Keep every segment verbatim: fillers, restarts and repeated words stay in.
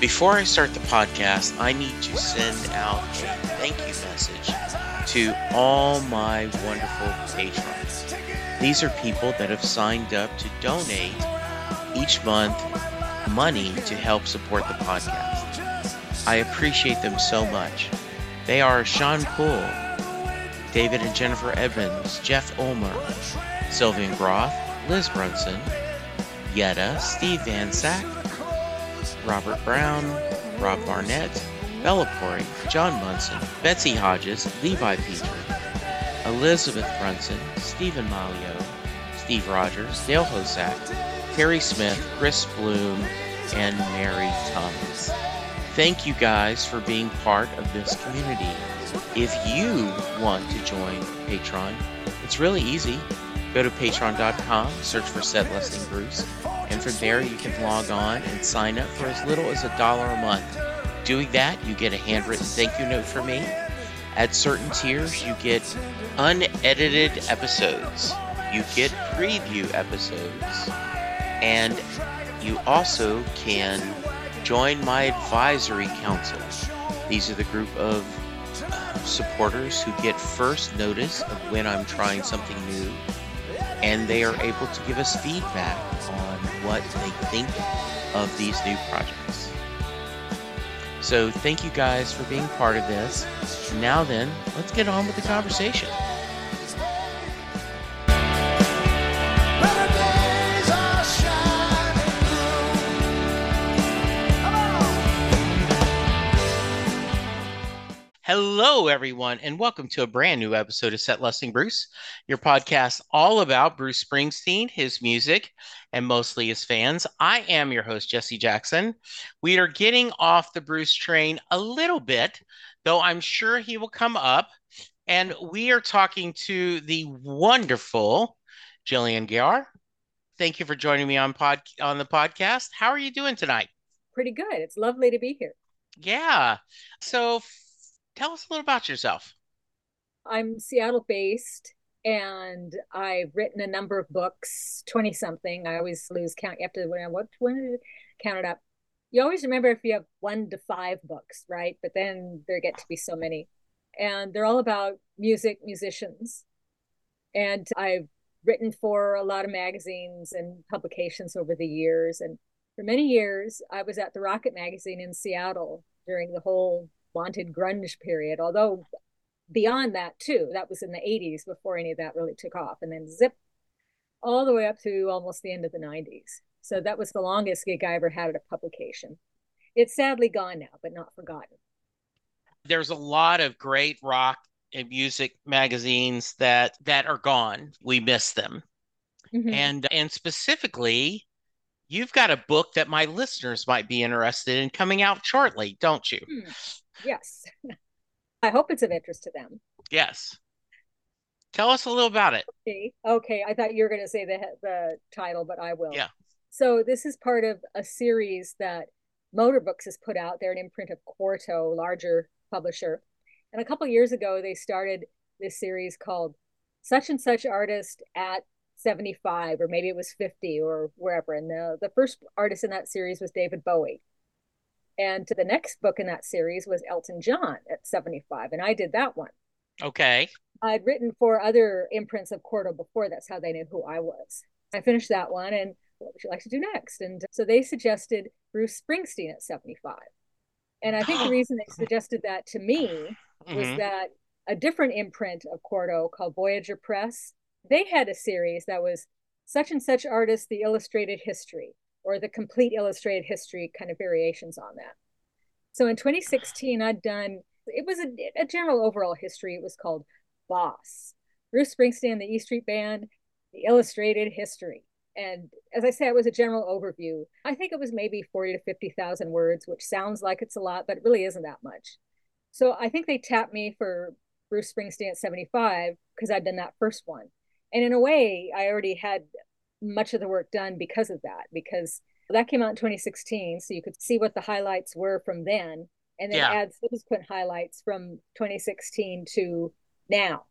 Before I start the podcast, I need to send out a thank you message to all my wonderful patrons. These are people that have signed up to donate each month money to help support the podcast. I appreciate them so much. They are Sean Poole, David and Jennifer Edmonds, Jeff Ulmer, Sylvian Groth, Liz Brunson, Yetta, Steve Van Sack, Robert Brown, Rob Barnett, Bella Pori, John Munson, Betsy Hodges, Levi Peter, Elizabeth Brunson, Stephen Malio, Steve Rogers, Dale Hosack, Terry Smith, Chris Bloom, and Mary Thomas. Thank you guys for being part of this community. If you want to join Patreon, it's really easy. Go to patreon dot com, search for Set Listing Bruce, and from there you can log on and sign up for as little as a dollar a month. Doing that, you get a handwritten thank you note from me. At certain tiers, you get unedited episodes. You get preview episodes. And you also can join my advisory council. These are the group of uh, supporters who get first notice of when I'm trying something new, and they are able to give us feedback on what they think of these new projects. So thank you guys for being part of this. Now then, let's get on with the conversation. Hello, everyone, and welcome to a brand new episode of Set Listing Bruce, your podcast all about Bruce Springsteen, his music, and mostly his fans. I am your host, Jesse Jackson. We are getting off the Bruce train a little bit, though I'm sure he will come up, and we are talking to the wonderful Jillian Gayar. Thank you for joining me on pod on the podcast. How are you doing tonight? Pretty good. It's lovely to be here. Yeah. So tell us a little about yourself. I'm Seattle based and I've written a number of books, twenty something. I always lose count. You have to, when I what, when did count it up? You always remember if you have one to five books, right? But then there get to be so many. And they're all about music, musicians. And I've written for a lot of magazines and publications over the years. And for many years, I was at the Rocket magazine in Seattle during the whole wanted grunge period, although beyond that too, that was in the eighties before any of that really took off, and then zip all the way up to almost the end of the nineties. So that was the longest gig I ever had at a publication. It's sadly gone now, but not forgotten. There's a lot of great rock and music magazines that that are gone. We miss them. Mm-hmm. And and specifically, you've got a book that my listeners might be interested in coming out shortly, don't you? Hmm. Yes. I hope it's of interest to them. Yes. Tell us a little about it. Okay. Okay. I thought you were going to say the the title, but I will. Yeah. So this is part of a series that Motor Books has put out. They're an imprint of Quarto, larger publisher. And a couple of years ago, they started this series called Such and Such Artist at seventy-five, or maybe it was fifty or wherever. And the, the first artist in that series was David Bowie. And the next book in that series was Elton John at seventy-five. And I did that one. Okay. I'd written for other imprints of Quarto before. That's how they knew who I was. I finished that one, and what would you like to do next? And so they suggested Bruce Springsteen at seventy-five. And I think the reason they suggested that to me was mm-hmm. that a different imprint of Quarto called Voyager Press, they had a series that was Such and Such Artist, the Illustrated History, or the Complete Illustrated History, kind of variations on that. So in twenty sixteen, I'd done, it was a, a general overall history. It was called Boss, Bruce Springsteen, the E Street Band, the Illustrated History. And as I said, it was a general overview. I think it was maybe forty to fifty thousand words, which sounds like it's a lot, but it really isn't that much. So I think they tapped me for Bruce Springsteen at seventy-five because I'd done that first one. And in a way, I already had much of the work done because of that, because that came out in twenty sixteen. So you could see what the highlights were from then, and then yeah. add subsequent highlights from twenty sixteen to now.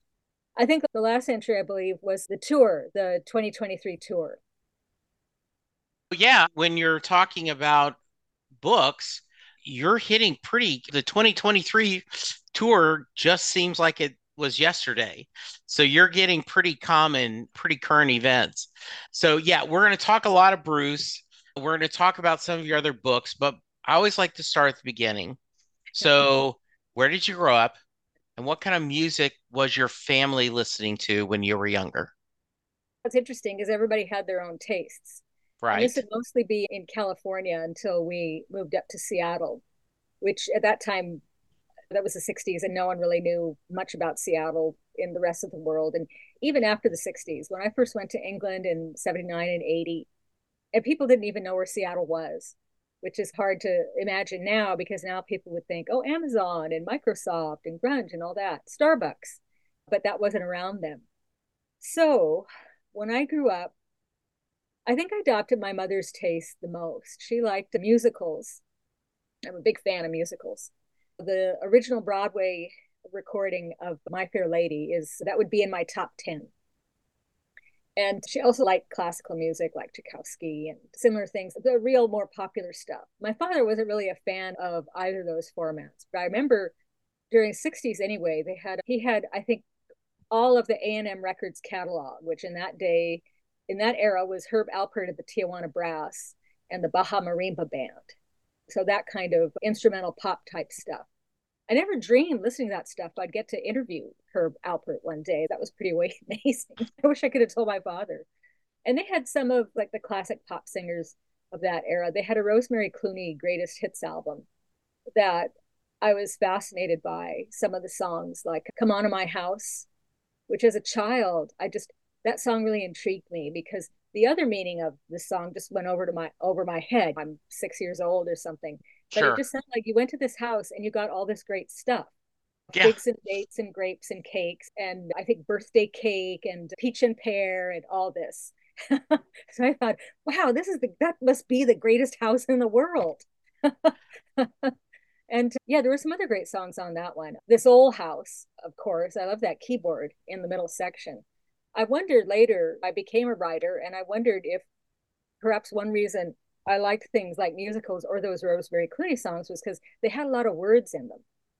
I think the last entry, I believe, was the tour, the twenty twenty-three tour. Yeah, when you're talking about books, you're hitting pretty, the twenty twenty-three tour just seems like it was yesterday. So you're getting pretty common, pretty current events. So yeah, we're going to talk a lot of Bruce. We're going to talk about some of your other books, but I always like to start at the beginning. So where did you grow up? And what kind of music was your family listening to when you were younger? What's interesting is everybody had their own tastes. And this Right. would mostly be in California until we moved up to Seattle, which at that time, that was the sixties, and no one really knew much about Seattle in the rest of the world. And even after the sixties, when I first went to England in seventy-nine and eighty, and people didn't even know where Seattle was, which is hard to imagine now because now people would think, oh, Amazon and Microsoft and grunge and all that, Starbucks. But that wasn't around then. So when I grew up, I think I adopted my mother's taste the most. She liked the musicals. I'm a big fan of musicals. The original Broadway recording of My Fair Lady is that would be in my top ten. And she also liked classical music like Tchaikovsky and similar things, the real more popular stuff. My father wasn't really a fan of either of those formats, but I remember during sixties anyway, they had he had I think all of the A and M Records catalog, which in that day, in that era was Herb Alpert of the Tijuana Brass and the Baja Marimba Band. So that kind of instrumental pop type stuff. I never dreamed listening to that stuff I'd get to interview Herb Alpert one day. That was pretty amazing. I wish I could have told my father. And they had some of like the classic pop singers of that era. They had a Rosemary Clooney greatest hits album that I was fascinated by some of the songs like Come On to My House, which as a child, I just that song really intrigued me because the other meaning of the song just went over to my over my head. I'm six years old or something, but it Sure. just sounded like you went to this house and you got all this great stuff, Yeah. figs and dates and grapes and cakes, and I think birthday cake and peach and pear and all this. So I thought, wow, this is the that must be the greatest house in the world. And yeah, there were some other great songs on that one. This Old House, of course. I love that keyboard in the middle section. I wondered later, I became a writer, and I wondered if perhaps one reason I liked things like musicals or those Rosemary Clooney songs was because they had a lot of words in them.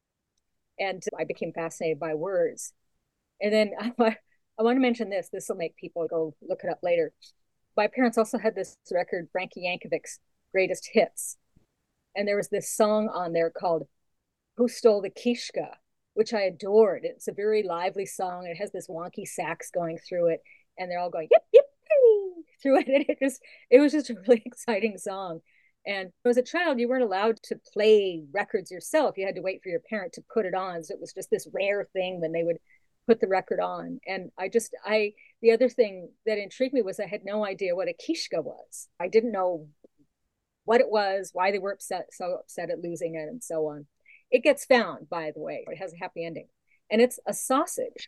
And I became fascinated by words. And then I, I want to mention this. This will make people go look it up later. My parents also had this record, Frankie Yankovic's Greatest Hits. And there was this song on there called Who Stole the Kishka, which I adored. It's a very lively song. It has this wonky sax going through it, and they're all going yip yip hey, through it. And it just it was just a really exciting song. And as a child, you weren't allowed to play records yourself. You had to wait for your parent to put it on. So it was just this rare thing when they would put the record on. And I just I the other thing that intrigued me was I had no idea what a kishka was. I didn't know what it was, why they were upset, so upset at losing it, and so on. It gets found, by the way. It has a happy ending. And it's a sausage,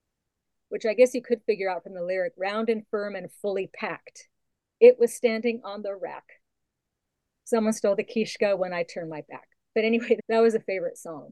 which I guess you could figure out from the lyric round and firm and fully packed. It was standing on the rack. Someone stole the kishka when I turned my back. But anyway, that was a favorite song.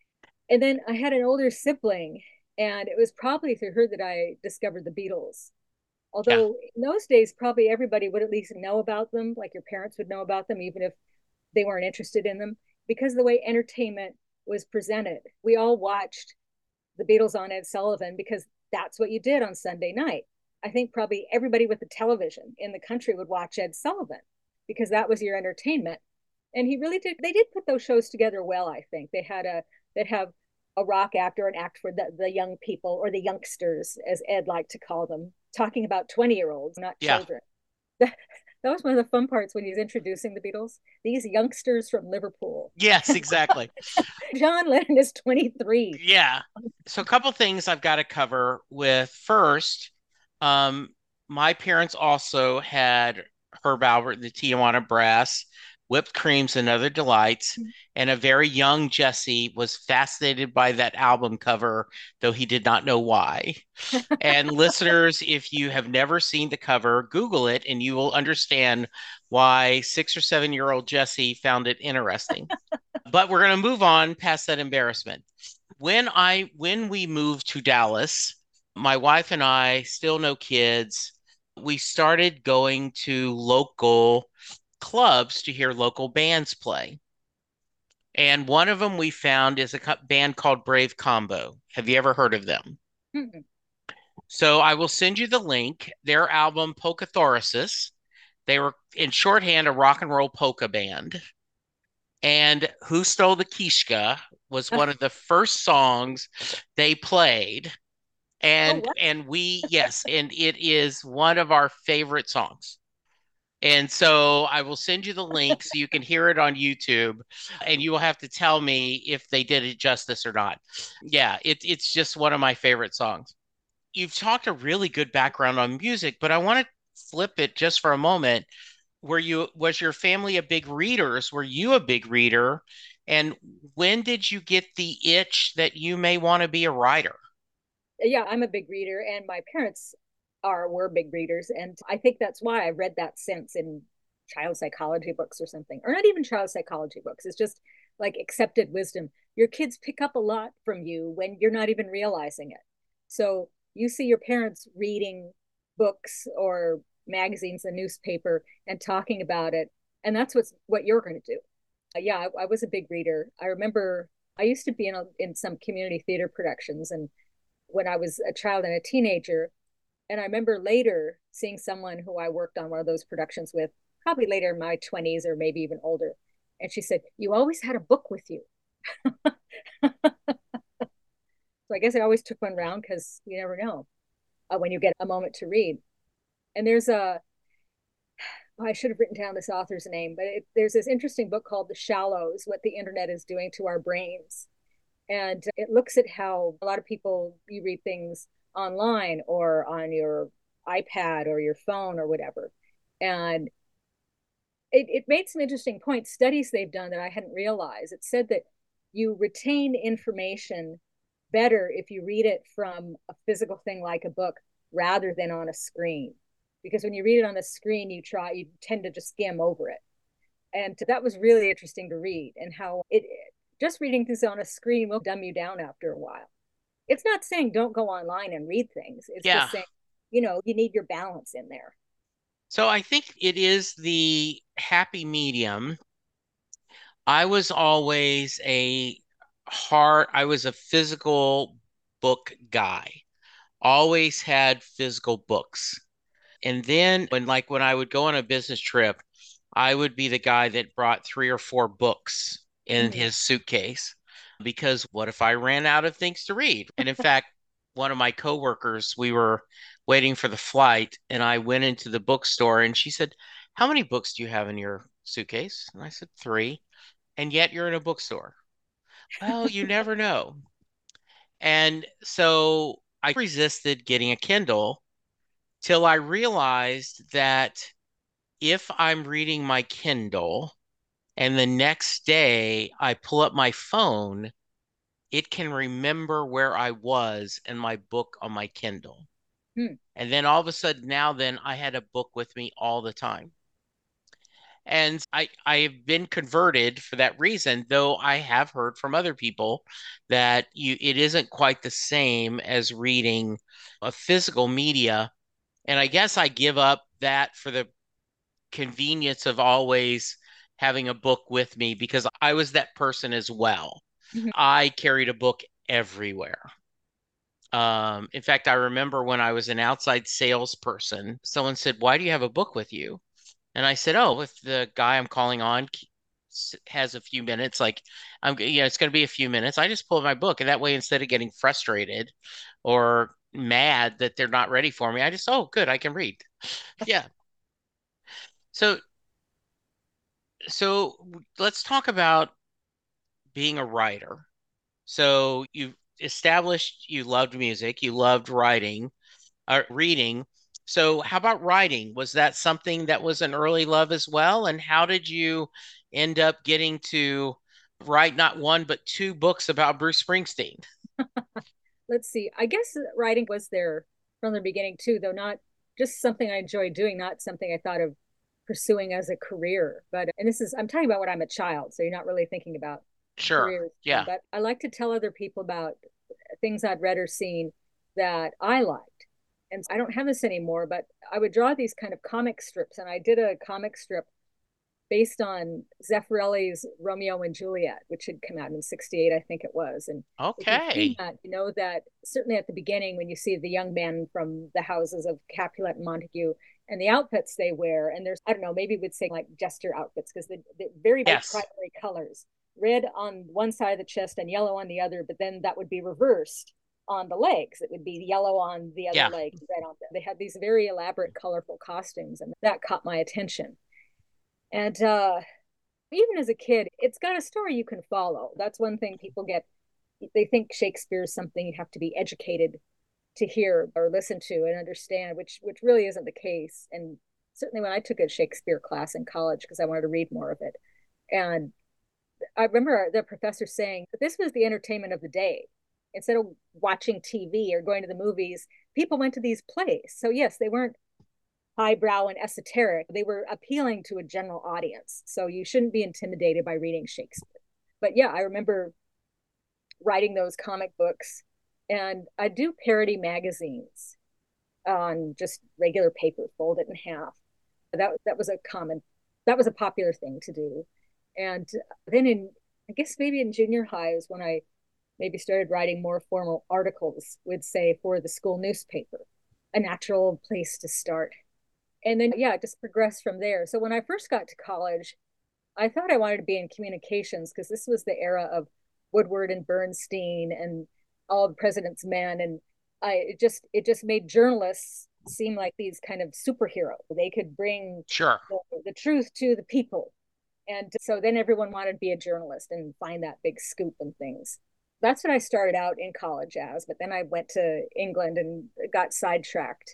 And then I had an older sibling, and it was probably through her that I discovered the Beatles. Yeah. Although in those days, probably everybody would at least know about them, like your parents would know about them, even if they weren't interested in them, because of the way entertainment was presented. We all watched the Beatles on Ed Sullivan because that's what you did on Sunday night. I think probably everybody with a television in the country would watch Ed Sullivan because that was your entertainment. And he really did, they did put those shows together well, I think. They had a, they'd have a rock actor, an act for the, the young people or the youngsters, as Ed liked to call them, talking about twenty year olds, not Yeah. children. That, that was one of the fun parts when he was introducing the Beatles. These youngsters from Liverpool. Yes, exactly. John Lennon is twenty-three. Yeah. So a couple things I've got to cover with first, um, my parents also had Herb Albert, the Tijuana Brass, Whipped Creams and Other Delights, and a very young Jesse was fascinated by that album cover, though he did not know why. And listeners, if you have never seen the cover, Google it and you will understand why six or seven year old Jesse found it interesting. But we're going to move on past that embarrassment. When I when we moved to Dallas, my wife and I, still no kids, we started going to local clubs to hear local bands play. And one of them we found is a band called Brave Combo. Have you ever heard of them? Mm-hmm. So I will send you the link. Their album Polkathorasis. They were in shorthand a rock and roll polka band. And Who Stole the Kishka was one of the first songs they played. Oh, And what? and we, yes, and it is one of our favorite songs. And so I will send you the link so you can hear it on YouTube, and you will have to tell me if they did it justice or not. Yeah, it, it's just one of my favorite songs. You've talked a really good background on music, but I want to flip it just for a moment. Were you, was your family a big readers? Were you a big reader? And when did you get the itch that you may want to be a writer? Yeah, I'm a big reader, and my parents are were big readers, and I think that's why I read that sense in child psychology books or something, or not even child psychology books. It's just like accepted wisdom. Your kids pick up a lot from you when you're not even realizing it. So you see your parents reading books or magazines, a newspaper, and talking about it, and that's what's what you're going to do. Uh, yeah, I, I was a big reader. I remember I used to be in a, in some community theater productions, and when I was a child and a teenager. And I remember later seeing someone who I worked on one of those productions with, probably later in my twenties or maybe even older. And she said, "You always had a book with you." So I guess I always took one round because you never know uh, when you get a moment to read. And there's a, oh, I should have written down this author's name, but it, there's this interesting book called The Shallows, What the Internet is Doing to Our Brains. And it looks at how a lot of people, you read things online or on your iPad or your phone or whatever. And it, it made some interesting points, studies they've done that I hadn't realized. It said that you retain information better if you read it from a physical thing like a book rather than on a screen. Because when you read it on the screen, you try, you tend to just skim over it. And that was really interesting to read, and how it, just reading things on a screen will dumb you down after a while. It's not saying don't go online and read things. It's Yeah. just saying, you know, you need your balance in there. So I think it is the happy medium. I was always a hard, I was a physical book guy, always had physical books. And then when like when I would go on a business trip, I would be the guy that brought three or four books in Mm-hmm. his suitcase because what if I ran out of things to read? And in fact, one of my coworkers, we were waiting for the flight and I went into the bookstore and she said, "How many books do you have in your suitcase?" And I said, "Three." "And yet you're in a bookstore." "Well, you never know." And so I resisted getting a Kindle till I realized that if I'm reading my Kindle and the next day I pull up my phone, it can remember where I was and my book on my Kindle. Hmm. And then all of a sudden, now then, I had a book with me all the time. And I, I have been converted for that reason, though I have heard from other people that you it isn't quite the same as reading a physical media. And I guess I give up that for the convenience of always having a book with me because I was that person as well. Mm-hmm. I carried a book everywhere. Um, in fact, I remember when I was an outside salesperson, someone said, "Why do you have a book with you?" And I said, "Oh, if the guy I'm calling on has a few minutes, like I'm, yeah, it's going to be a few minutes, I just pull up my book. And that way, instead of getting frustrated or mad that they're not ready for me, I just, oh, good, I can read." Yeah. So, so let's talk about being a writer. So you established you loved music, you loved writing, uh, reading. So how about writing? Was that something that was an early love as well? And how did you end up getting to write not one but two books about Bruce Springsteen? Let's see. I guess writing was there from the beginning too, though not just something I enjoyed doing, not something I thought of pursuing as a career. But, and this is, I'm talking about when I'm a child, so you're not really thinking about Sure. careers. Yeah. But I like to tell other people about things I'd read or seen that I liked. And I don't have this anymore, but I would draw these kind of comic strips. And I did a comic strip based on Zeffirelli's Romeo and Juliet, which had come out in sixty-eight, I think it was. And if you've seen Okay. that, you know that certainly at the beginning, when you see the young men from the houses of Capulet and Montague and the outfits they wear, and there's, I don't know, maybe we'd say like jester outfits because the, the very bright Yes. primary colors, red on one side of the chest and yellow on the other, but then that would be reversed on the legs. It would be yellow on the other Yeah. leg, red on the, they had these very elaborate, colorful costumes, and that caught my attention. And uh, even as a kid, it's got a story you can follow. That's one thing people get. They think Shakespeare is something you have to be educated to hear or listen to and understand, which which really isn't the case. And certainly when I took a Shakespeare class in college because I wanted to read more of it, and I remember the professor saying that this was the entertainment of the day. Instead of watching T V or going to the movies, people went to these plays. So yes, they weren't highbrow and esoteric. They were appealing to a general audience. So you shouldn't be intimidated by reading Shakespeare. But yeah, I remember writing those comic books, and I do parody magazines on just regular paper, fold it in half. That that was a common, that was a popular thing to do. And then in, I guess maybe in junior high is when I maybe started writing more formal articles, would say for the school newspaper, a natural place to start. And then yeah, it just progressed from there. So when I first got to college, I thought I wanted to be in communications because this was the era of Woodward and Bernstein and all the President's Men, and I it just it just made journalists seem like these kind of superheroes. They could bring Sure. the, the truth to the people, and so then everyone wanted to be a journalist and find that big scoop and things. That's what I started out in college as, but then I went to England and got sidetracked.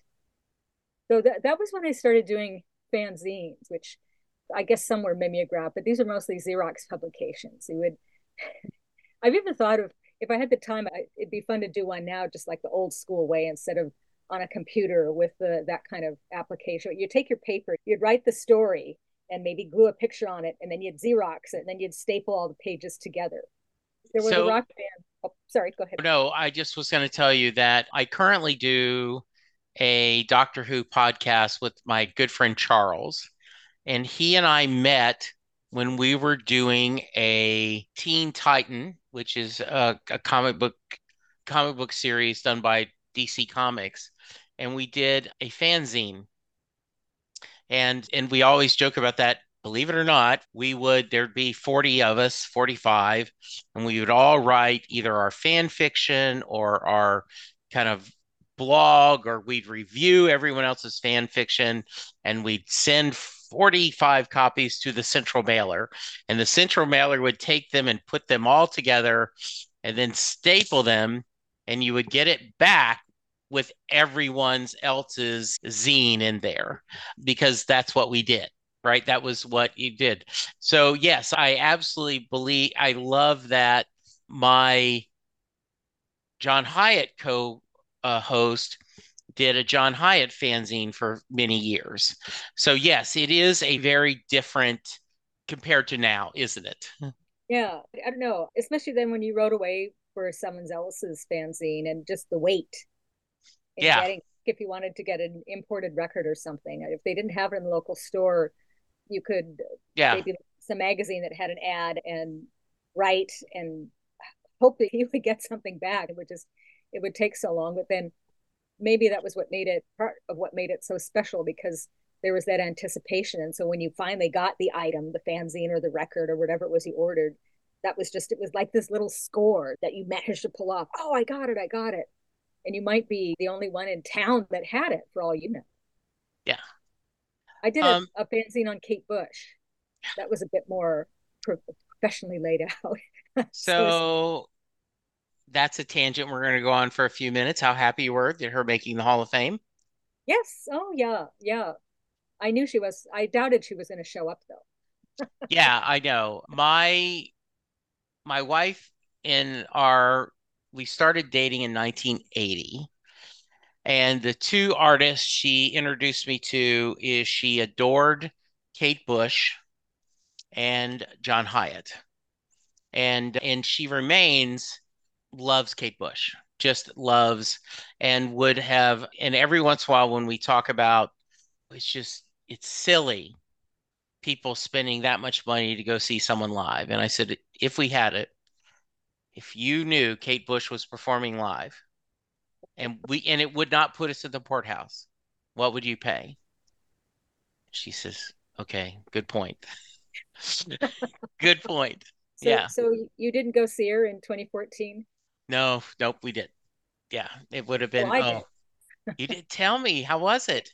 So that that was when I started doing fanzines, which I guess some were mimeograph, but these are mostly Xerox publications. You would, I've even thought of if I had the time, I, it'd be fun to do one now, just like the old school way, instead of on a computer with the that kind of application. You take your paper, you'd write the story, and maybe glue a picture on it, and then you'd Xerox it, and then you'd staple all the pages together. There was a So, rock band. Oh, sorry, go ahead. no, I just was going to tell you that I currently do a Doctor Who podcast with my good friend Charles, and he and I met when we were doing a Teen Titan, which is a, a comic book comic book series done by D C Comics, and we did a fanzine, and and we always joke about that. Believe it or not, we would there'd be forty of us, forty-five, and we would all write either our fan fiction or our kind of blog, or we'd review everyone else's fan fiction, and we'd send forty-five copies to the central mailer, and the central mailer would take them and put them all together and then staple them, and you would get it back with everyone's else's zine in there, because that's what we did, right? That was what you did. So yes, I absolutely believe, I love that my John Hyatt co uh, host did a John Hyatt fanzine for many years. So yes, it is a very different compared to now, isn't it? Yeah, I don't know, especially then when you wrote away for someone else's fanzine and just the weight in Yeah, getting, if you wanted to get an imported record or something, if they didn't have it in the local store, you could yeah. maybe some magazine that had an ad and write and hope that you would get something back. It would just, it would take so long, but then maybe that was what made it part of what made it so special, because there was that anticipation. And so when you finally got the item, the fanzine or the record or whatever it was you ordered, that was just, it was like this little score that you managed to pull off. Oh, I got it, I got it. And you might be the only one in town that had it for all you know. Yeah. I did a, Um, a fanzine on Kate Bush. That was a bit more pro- professionally laid out. So so that's a tangent we're going to go on for a few minutes. How happy you were that her making the Hall of Fame? yes, oh yeah, yeah. I knew she was. I doubted she was going to show up though. Yeah, I know. My my wife and our we started dating in nineteen eighty. And the two artists she introduced me to is she adored Kate Bush and John Hyatt. And and she remains loves Kate Bush, just loves, and would have, and every once in a while when we talk about, it's just it's silly. people spending that much money to go see someone live. And I said, if we had it, if you knew Kate Bush was performing live and we and it would not put us in the Porthouse, what would you pay? She says, okay, good point. Good point. So, Yeah. so you didn't go see her in twenty fourteen? No, nope, we did. Yeah, it would have Well, been, I did. oh, you didn't tell me. How was it?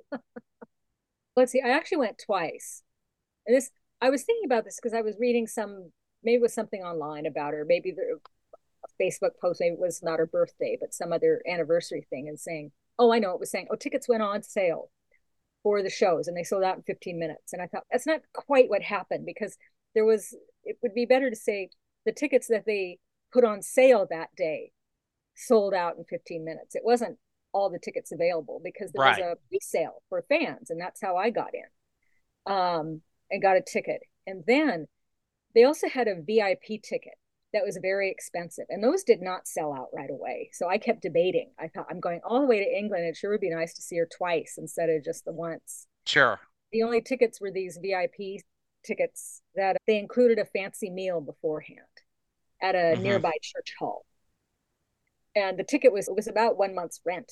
Let's see. I actually went twice. And this, I was thinking about this because I was reading some, maybe it was something online about her, maybe the Facebook post, maybe it was not her birthday, but some other anniversary thing, and saying, oh, I know, it was saying, oh, tickets went on sale for the shows and they sold out in fifteen minutes. And I thought, that's not quite what happened, because there was, it would be better to say the tickets that they put on sale that day sold out in fifteen minutes. It wasn't all the tickets available, because there was Right. a pre-sale for fans, and that's how I got in, um, and got a ticket. And then they also had a V I P ticket that was very expensive, and those did not sell out right away. So I kept debating. I thought, I'm going all the way to England. It sure would be nice to see her twice instead of just the once. Sure. The only tickets were these V I P tickets that they included a fancy meal beforehand at a Hmm. nearby church hall. And the ticket was, it was about one month's rent.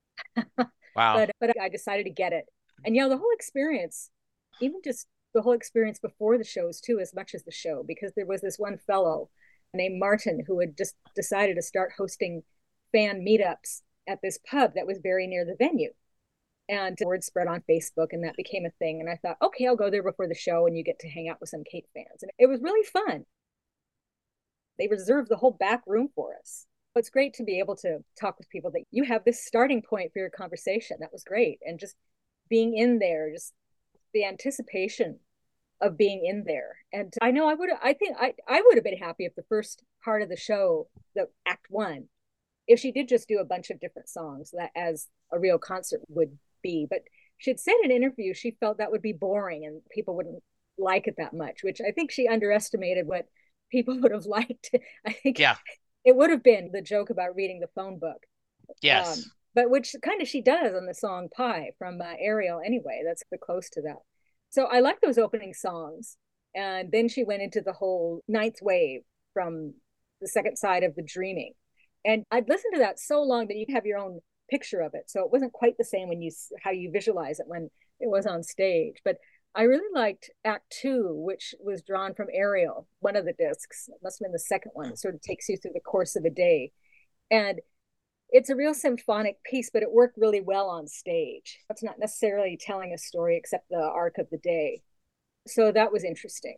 Wow. but but I decided to get it. And you know, the whole experience, even just the whole experience before the shows too, as much as the show, because there was this one fellow named Martin who had just decided to start hosting fan meetups at this pub that was very near the venue. And word spread on Facebook, and that became a thing. And I thought, okay, I'll go there before the show, and you get to hang out with some Kate fans. And it was really fun. They reserved the whole back room for us. It's great to be able to talk with people that you have this starting point for your conversation. That was great. And just being in there, just the anticipation of being in there. And I know I would, I think I, I would have been happy if the first part of the show, the act one, if she did just do a bunch of different songs, that as a real concert would be. But she'd said in an interview she felt that would be boring and people wouldn't like it that much, which I think she underestimated what people would have liked. I think Yeah. it would have been the joke about reading the phone book. Um, Yes. but which kind of she does on the song Pie from uh, Ariel anyway. That's the close to that. So I like those opening songs. And then she went into the whole Ninth Wave from the second side of the Dreaming. And I'd listened to that so long that you have your own picture of it. So it wasn't quite the same when you how you visualize it when it was on stage. But I really liked Act Two, which was drawn from Ariel, one of the discs. It must have been the second one. It sort of takes you through the course of a day. And it's a real symphonic piece, but it worked really well on stage. It's not necessarily telling a story except the arc of the day. So that was interesting.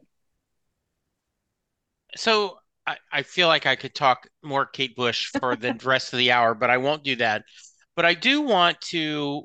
So I, I feel like I could talk more Kate Bush for the rest of the hour, but I won't do that. But I do want to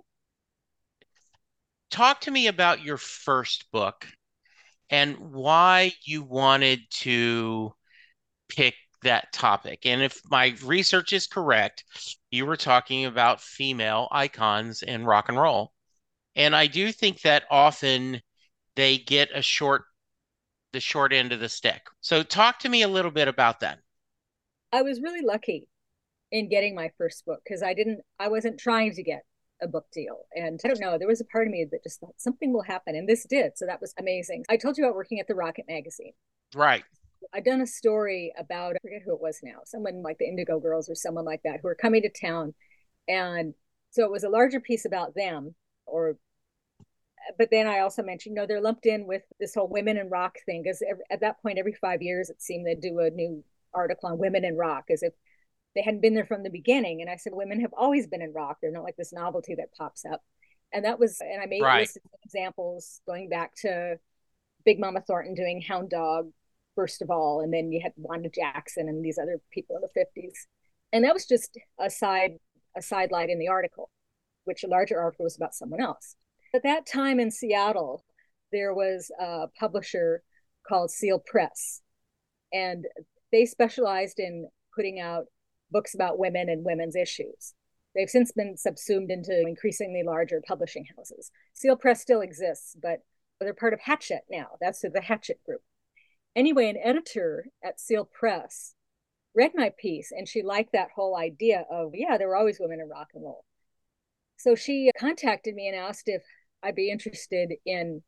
talk to me about your first book and why you wanted to pick that topic. And if my research is correct, you were talking about female icons in rock and roll. And I do think that often they get a short the short end of the stick. So talk to me a little bit about that. I was really lucky in getting my first book because I didn't, I wasn't trying to get a book deal. And I don't know, there was a part of me that just thought something will happen. And this did. So that was amazing. I told you about working at the Rocket magazine. Right. I'd done a story about, I forget who it was now, someone like the Indigo Girls or someone like that who were coming to town. And so it was a larger piece about them, or but then I also mentioned, you know, they're lumped in with this whole women in rock thing, because at that point, every five years, it seemed they'd do a new article on women in rock, as if they hadn't been there from the beginning. And I said, women have always been in rock. They're not like this novelty that pops up. And that was, and I made Right. listed examples going back to Big Mama Thornton doing Hound Dog, first of all. And then you had Wanda Jackson and these other people in the fifties. And that was just a side, a sidelight in the article, which a larger article was about someone else. At that time in Seattle, there was a publisher called Seal Press, and they specialized in putting out books about women and women's issues. They've since been subsumed into increasingly larger publishing houses. Seal Press still exists, but they're part of Hachette now. That's the Hachette group. Anyway, an editor at Seal Press read my piece, and she liked that whole idea of, yeah, there were always women in rock and roll. So she contacted me and asked if I'd be interested in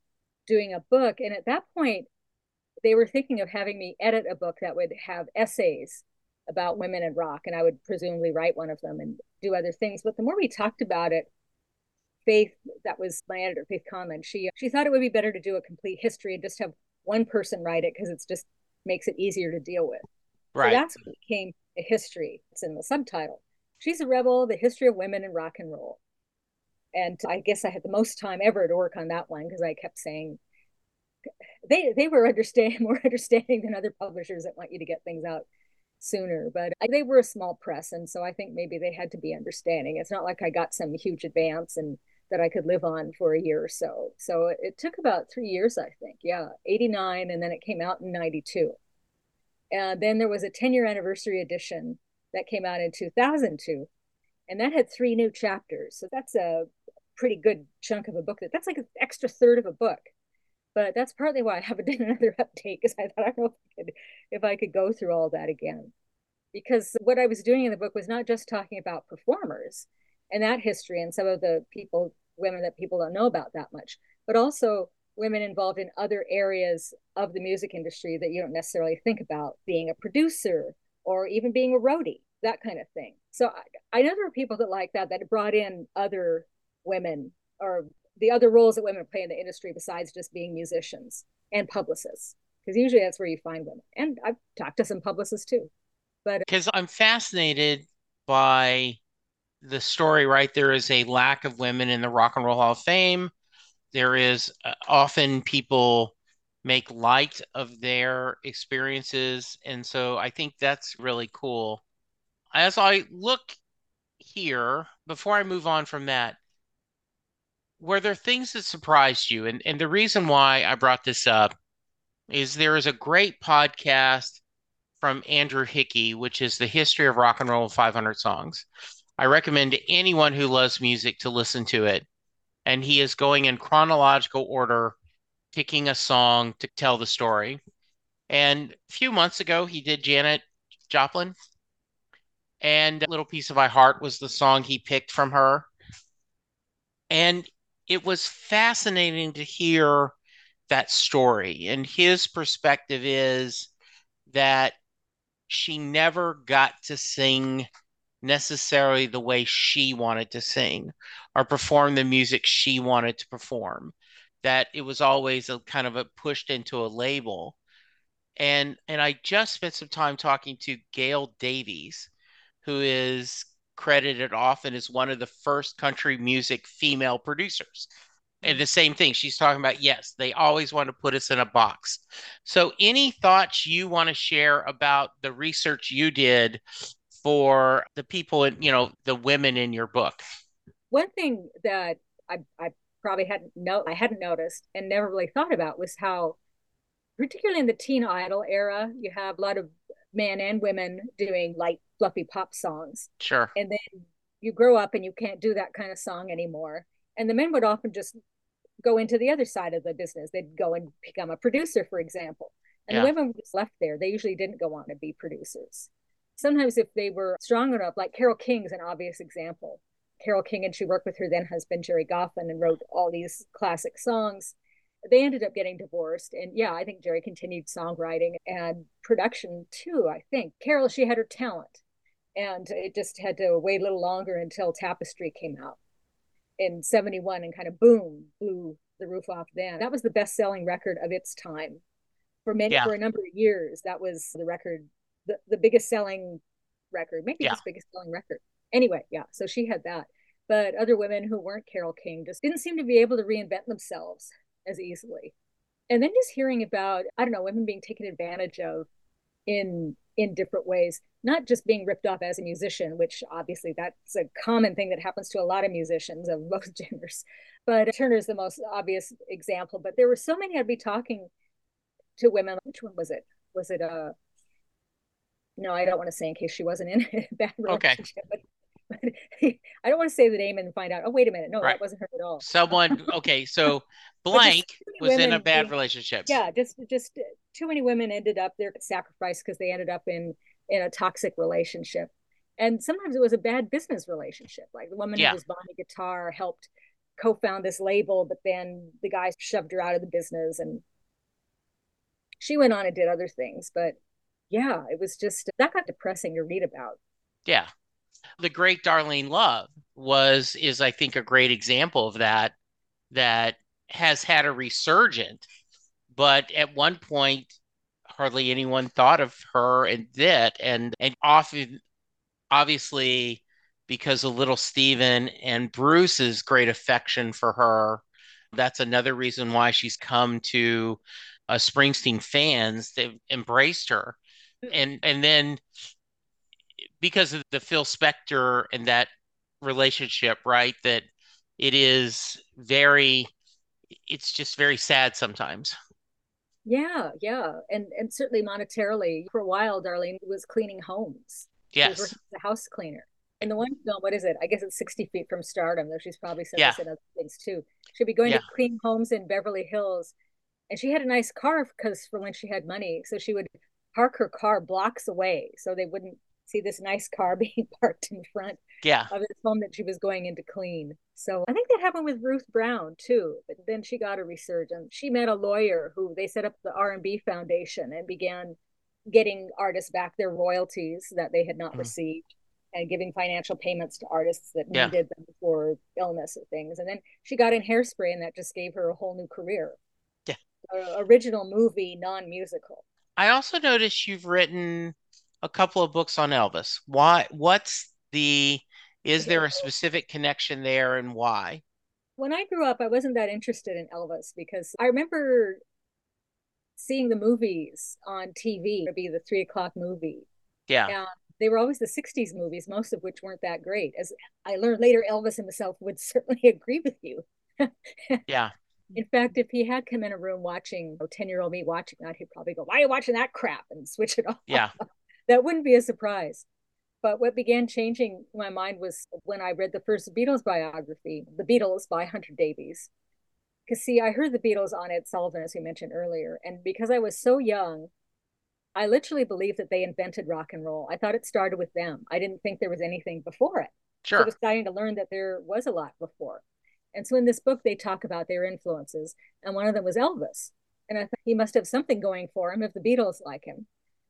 doing a book. And at that point, they were thinking of having me edit a book that would have essays about women in rock, and I would presumably write one of them and do other things. But the more we talked about it, Faith, that was my editor, Faith Conlon, she she thought it would be better to do a complete history and just have one person write it because it's just makes it easier to deal with. So Right. that's what became a history. It's in the subtitle. She's a Rebel, the history of women in rock and roll. And I guess I had the most time ever to work on that one because I kept saying they they were understanding more understanding than other publishers that want you to get things out sooner. But they were a small press, and so I think maybe they had to be understanding. It's not like I got some huge advance and that I could live on for a year or so. So it took about three years, I think. Yeah, eighty-nine, and then it came out in ninety-two. And then there was a ten year anniversary edition that came out in two thousand two, and that had three new chapters. So that's a pretty good chunk of a book. That's like an extra third of a book. But that's partly why I haven't done another update, because I thought I don't know if I, could, if I could go through all that again. Because what I was doing in the book was not just talking about performers and that history and some of the people, women that people don't know about that much, but also women involved in other areas of the music industry that you don't necessarily think about, being a producer or even being a roadie, that kind of thing. So I, I know there are people that like that, that brought in other women or the other roles that women play in the industry besides just being musicians and publicists, because usually that's where you find women. And I've talked to some publicists too. But because I'm fascinated by the story, right? There is a lack of women in the Rock and Roll Hall of Fame. There is uh, often people make light of their experiences. And so I think that's really cool. As I look here, before I move on from that, were there things that surprised you? And, and the reason why I brought this up is there is a great podcast from Andrew Hickey, which is the history of rock and roll five hundred songs. I recommend to anyone who loves music to listen to it. And he is going in chronological order, picking a song to tell the story. And a few months ago, he did Janet Joplin. And Little Piece of My Heart was the song he picked from her. And it was fascinating to hear that story. And his perspective is that she never got to sing necessarily the way she wanted to sing or perform the music she wanted to perform, that it was always a kind of a pushed into a label. And and I just spent some time talking to Gail Davies, who is credited often as one of the first country music female producers. And the same thing, she's talking about, yes, they always want to put us in a box. So any thoughts you want to share about the research you did for the people and, you know, the women in your book? one thing that I, I probably hadn't no I hadn't noticed and never really thought about was how, particularly in the teen idol era, you have a lot of men and women doing light, fluffy pop songs. Sure. And then you grow up and you can't do that kind of song anymore. And the men would often just go into the other side of the business. They'd go and become a producer, for example. And yeah. the women were just left there. They usually didn't go on to be producers. Sometimes if they were strong enough, like Carole King's an obvious example. Carole King, and she worked with her then husband, Jerry Goffin, and wrote all these classic songs. They ended up getting divorced. And yeah, I think Jerry continued songwriting and production too, I think. Carole, she had her talent. And it just had to wait a little longer until Tapestry came out in seventy-one and kind of boom, blew the roof off then. That was the best-selling record of its time. For many, yeah. for a number of years, that was the record, the, the biggest selling record, maybe yeah. just biggest selling record. Anyway, yeah, so she had that. But other women who weren't Carole King just didn't seem to be able to reinvent themselves as easily. And then just hearing about, I don't know, women being taken advantage of in in different ways, not just being ripped off as a musician, which obviously that's a common thing that happens to a lot of musicians of both genders. But Turner's the most obvious example. But there were so many I'd be talking to women. Which one was it? Was it a, uh, no, I don't want to say in case she wasn't in a bad relationship. Okay. But, but I don't want to say the name and find out, oh, wait a minute. No, right. that wasn't her at all. Someone, okay, so blank was in a bad relationship. Yeah, just just too many women ended up there sacrificed because they ended up in in a toxic relationship. And sometimes it was a bad business relationship. Like the woman yeah. who was buying a guitar helped co-found this label, but then the guy shoved her out of the business and she went on and did other things. But yeah, it was just that got depressing to read about. Yeah. The Great Darlene Love was is I think a great example of that that has had a resurgence, but at one point hardly anyone thought of her and that and and often obviously because of little Steven and Bruce's great affection for her, that's another reason why she's come to uh, Springsteen fans. They've embraced her. And and then because of the Phil Spector and that relationship, right? That it is very, it's just very sad sometimes. Yeah, yeah. And and certainly monetarily, for a while, Darlene was cleaning homes. She was Yes. working as a house cleaner. In the one film, what is it? I guess it's sixty Feet from Stardom, though she's probably said Yeah. this in other things too. She'd be going to Yeah. clean homes in Beverly Hills, and she had a nice car because for when she had money. So she would park her car blocks away so they wouldn't see this nice car being parked in front Yeah. of this home that she was going in to clean. So I think that happened with Ruth Brown too. But then she got a resurgence. She met a lawyer who they set up the R and B Foundation and began getting artists back their royalties that they had not Mm. received and giving financial payments to artists that Yeah. needed them for illness or things. And then she got in Hairspray, and that just gave her a whole new career. Yeah. Uh, original movie, non-musical. I also noticed you've written a couple of books on Elvis. Why, what's the, is Okay. there a specific connection there and why? When I grew up, I wasn't that interested in Elvis because I remember seeing the movies on T V. It'd be the three o'clock movie. Yeah. And they were always the sixties movies, most of which weren't that great. As I learned later, Elvis himself would certainly agree with you. Yeah. In fact, if he had come in a room watching ten year old me watching that, he'd probably go, "Why are you watching that crap?" and switch it off. Yeah. That wouldn't be a surprise. But what began changing my mind was when I read the first Beatles biography, The Beatles by Hunter Davies. Because, see, I heard the Beatles on Ed Sullivan, as we mentioned earlier. And because I was so young, I literally believed that they invented rock and roll. I thought it started with them. I didn't think there was anything before it. So it Sure. was starting to learn that there was a lot before. And so in this book, they talk about their influences. And one of them was Elvis. And I thought he must have something going for him if the Beatles like him.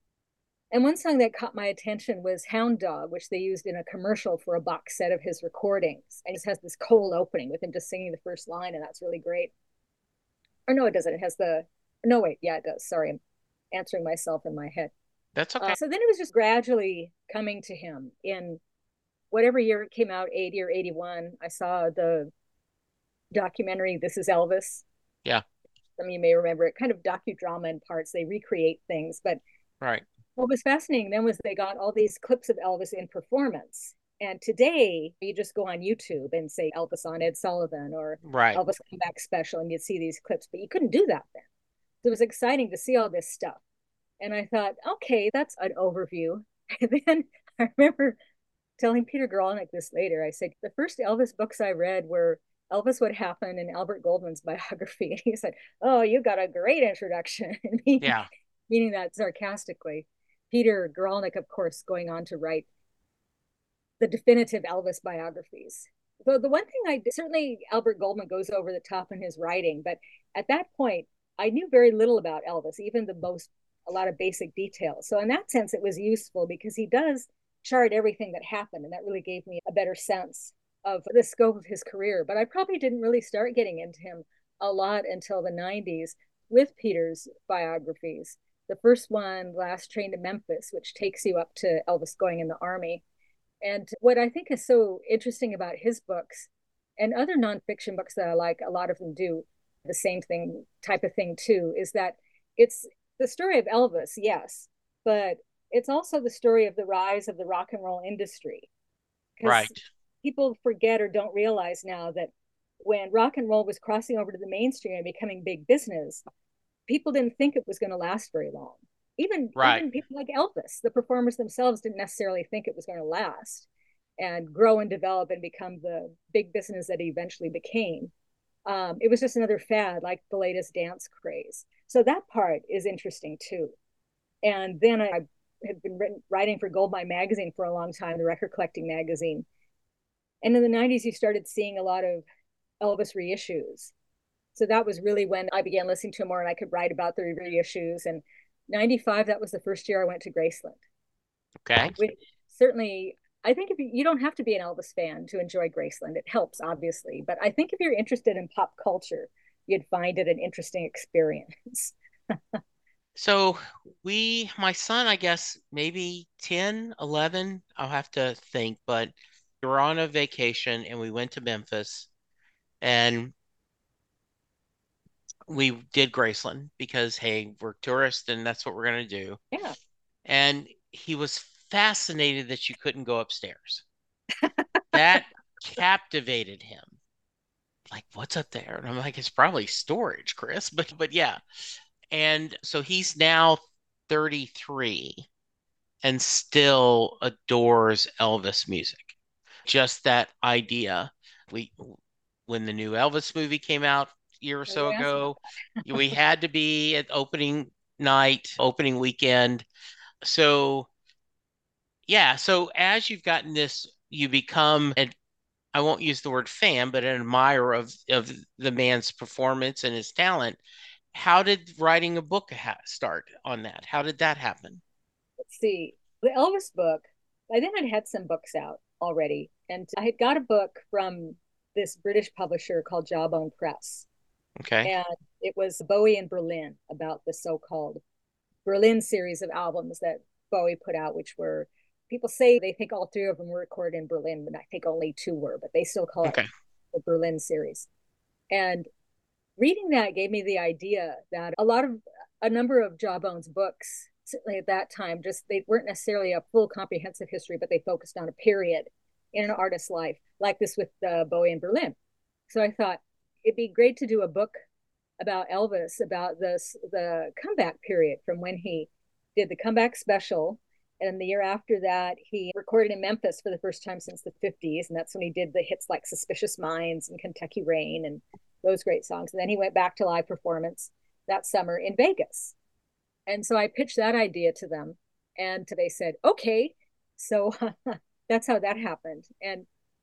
And one song that caught my attention was Hound Dog, which they used in a commercial for a box set of his recordings. And it has this cold opening with him just singing the first line, and that's really great. Or no, it doesn't. It has the, no, wait, yeah, it does. Sorry, I'm answering myself in my head. That's okay. Uh, so then it was just gradually coming to him in whatever year it came out, eighty or eighty-one. I saw the documentary, This Is Elvis. Yeah. Some of you may remember it, kind of docudrama in parts. They recreate things, but Right. what was fascinating then was they got all these clips of Elvis in performance. And today, you just go on YouTube and say Elvis on Ed Sullivan or Right. Elvis Comeback Special, and you'd see these clips, but you couldn't do that then. So it was exciting to see all this stuff. And I thought, okay, that's an overview. And then I remember telling Peter Grolnick this later. I said, the first Elvis books I read were Elvis What Happened and Albert Goldman's biography. And he said, oh, you got a great introduction. Yeah. Meaning that sarcastically. Peter Grolnick, of course, going on to write the definitive Elvis biographies. So the one thing I did, certainly Albert Goldman goes over the top in his writing, but at that point, I knew very little about Elvis, even the most, a lot of basic details. So in that sense, it was useful because he does chart everything that happened, and that really gave me a better sense of the scope of his career. But I probably didn't really start getting into him a lot until the nineties with Peter's biographies. The first one, Last Train to Memphis, which takes you up to Elvis going in the army. And what I think is so interesting about his books and other nonfiction books that I like, a lot of them do the same thing, type of thing too, is that it's the story of Elvis, yes, but it's also the story of the rise of the rock and roll industry. Because Right. people forget or don't realize now that when rock and roll was crossing over to the mainstream and becoming big business, people didn't think it was going to last very long. Even, Right. even people like Elvis, the performers themselves didn't necessarily think it was going to last and grow and develop and become the big business that it eventually became. Um, it was just another fad, like the latest dance craze. So that part is interesting too. And then I had been written, writing for Goldmine magazine for a long time, the record collecting magazine. And in the nineties, you started seeing a lot of Elvis reissues. So that was really when I began listening to him more and I could write about the reissues. And ninety-five, that was the first year I went to Graceland, Okay. which certainly, I think if you, you don't have to be an Elvis fan to enjoy Graceland. It helps, obviously. But I think if you're interested in pop culture, you'd find it an interesting experience. So we, my son, I guess maybe ten, eleven. I'll have to think, but we were on a vacation and we went to Memphis and we did Graceland because, hey, we're tourists and that's what we're going to do. Yeah. And he was fascinated that you couldn't go upstairs. That captivated him. Like, what's up there? And I'm like, it's probably storage, Chris. But but yeah. And so he's now thirty-three and still adores Elvis music. Just that idea. We when the new Elvis movie came out a year or I was so going to ask about ago, we had to be at opening night, opening weekend. So yeah, so as you've gotten this, you become an I won't use the word fan, but an admirer of of the man's performance and his talent. How did writing a book ha start on that? How did that happen? let's see, the Elvis book. By then, I'd had some books out already, and I had got a book from this British publisher called Jawbone Press, Okay. and it was Bowie in Berlin about the so-called Berlin series of albums that Bowie put out, which were people say they think all three of them were recorded in Berlin, but I think only two were, but they still call it Okay. the Berlin series. And reading that gave me the idea that a lot of a number of Jawbone's books, certainly at that time, just they weren't necessarily a full comprehensive history, but they focused on a period in an artist's life, like this with uh, Bowie in Berlin. So I thought it'd be great to do a book about Elvis, about this the comeback period from when he did the comeback special. And the year after that, he recorded in Memphis for the first time since the fifties. And that's when he did the hits like Suspicious Minds and Kentucky Rain and those great songs. And then he went back to live performance that summer in Vegas. And so I pitched that idea to them. And they said, okay. So that's how that happened. And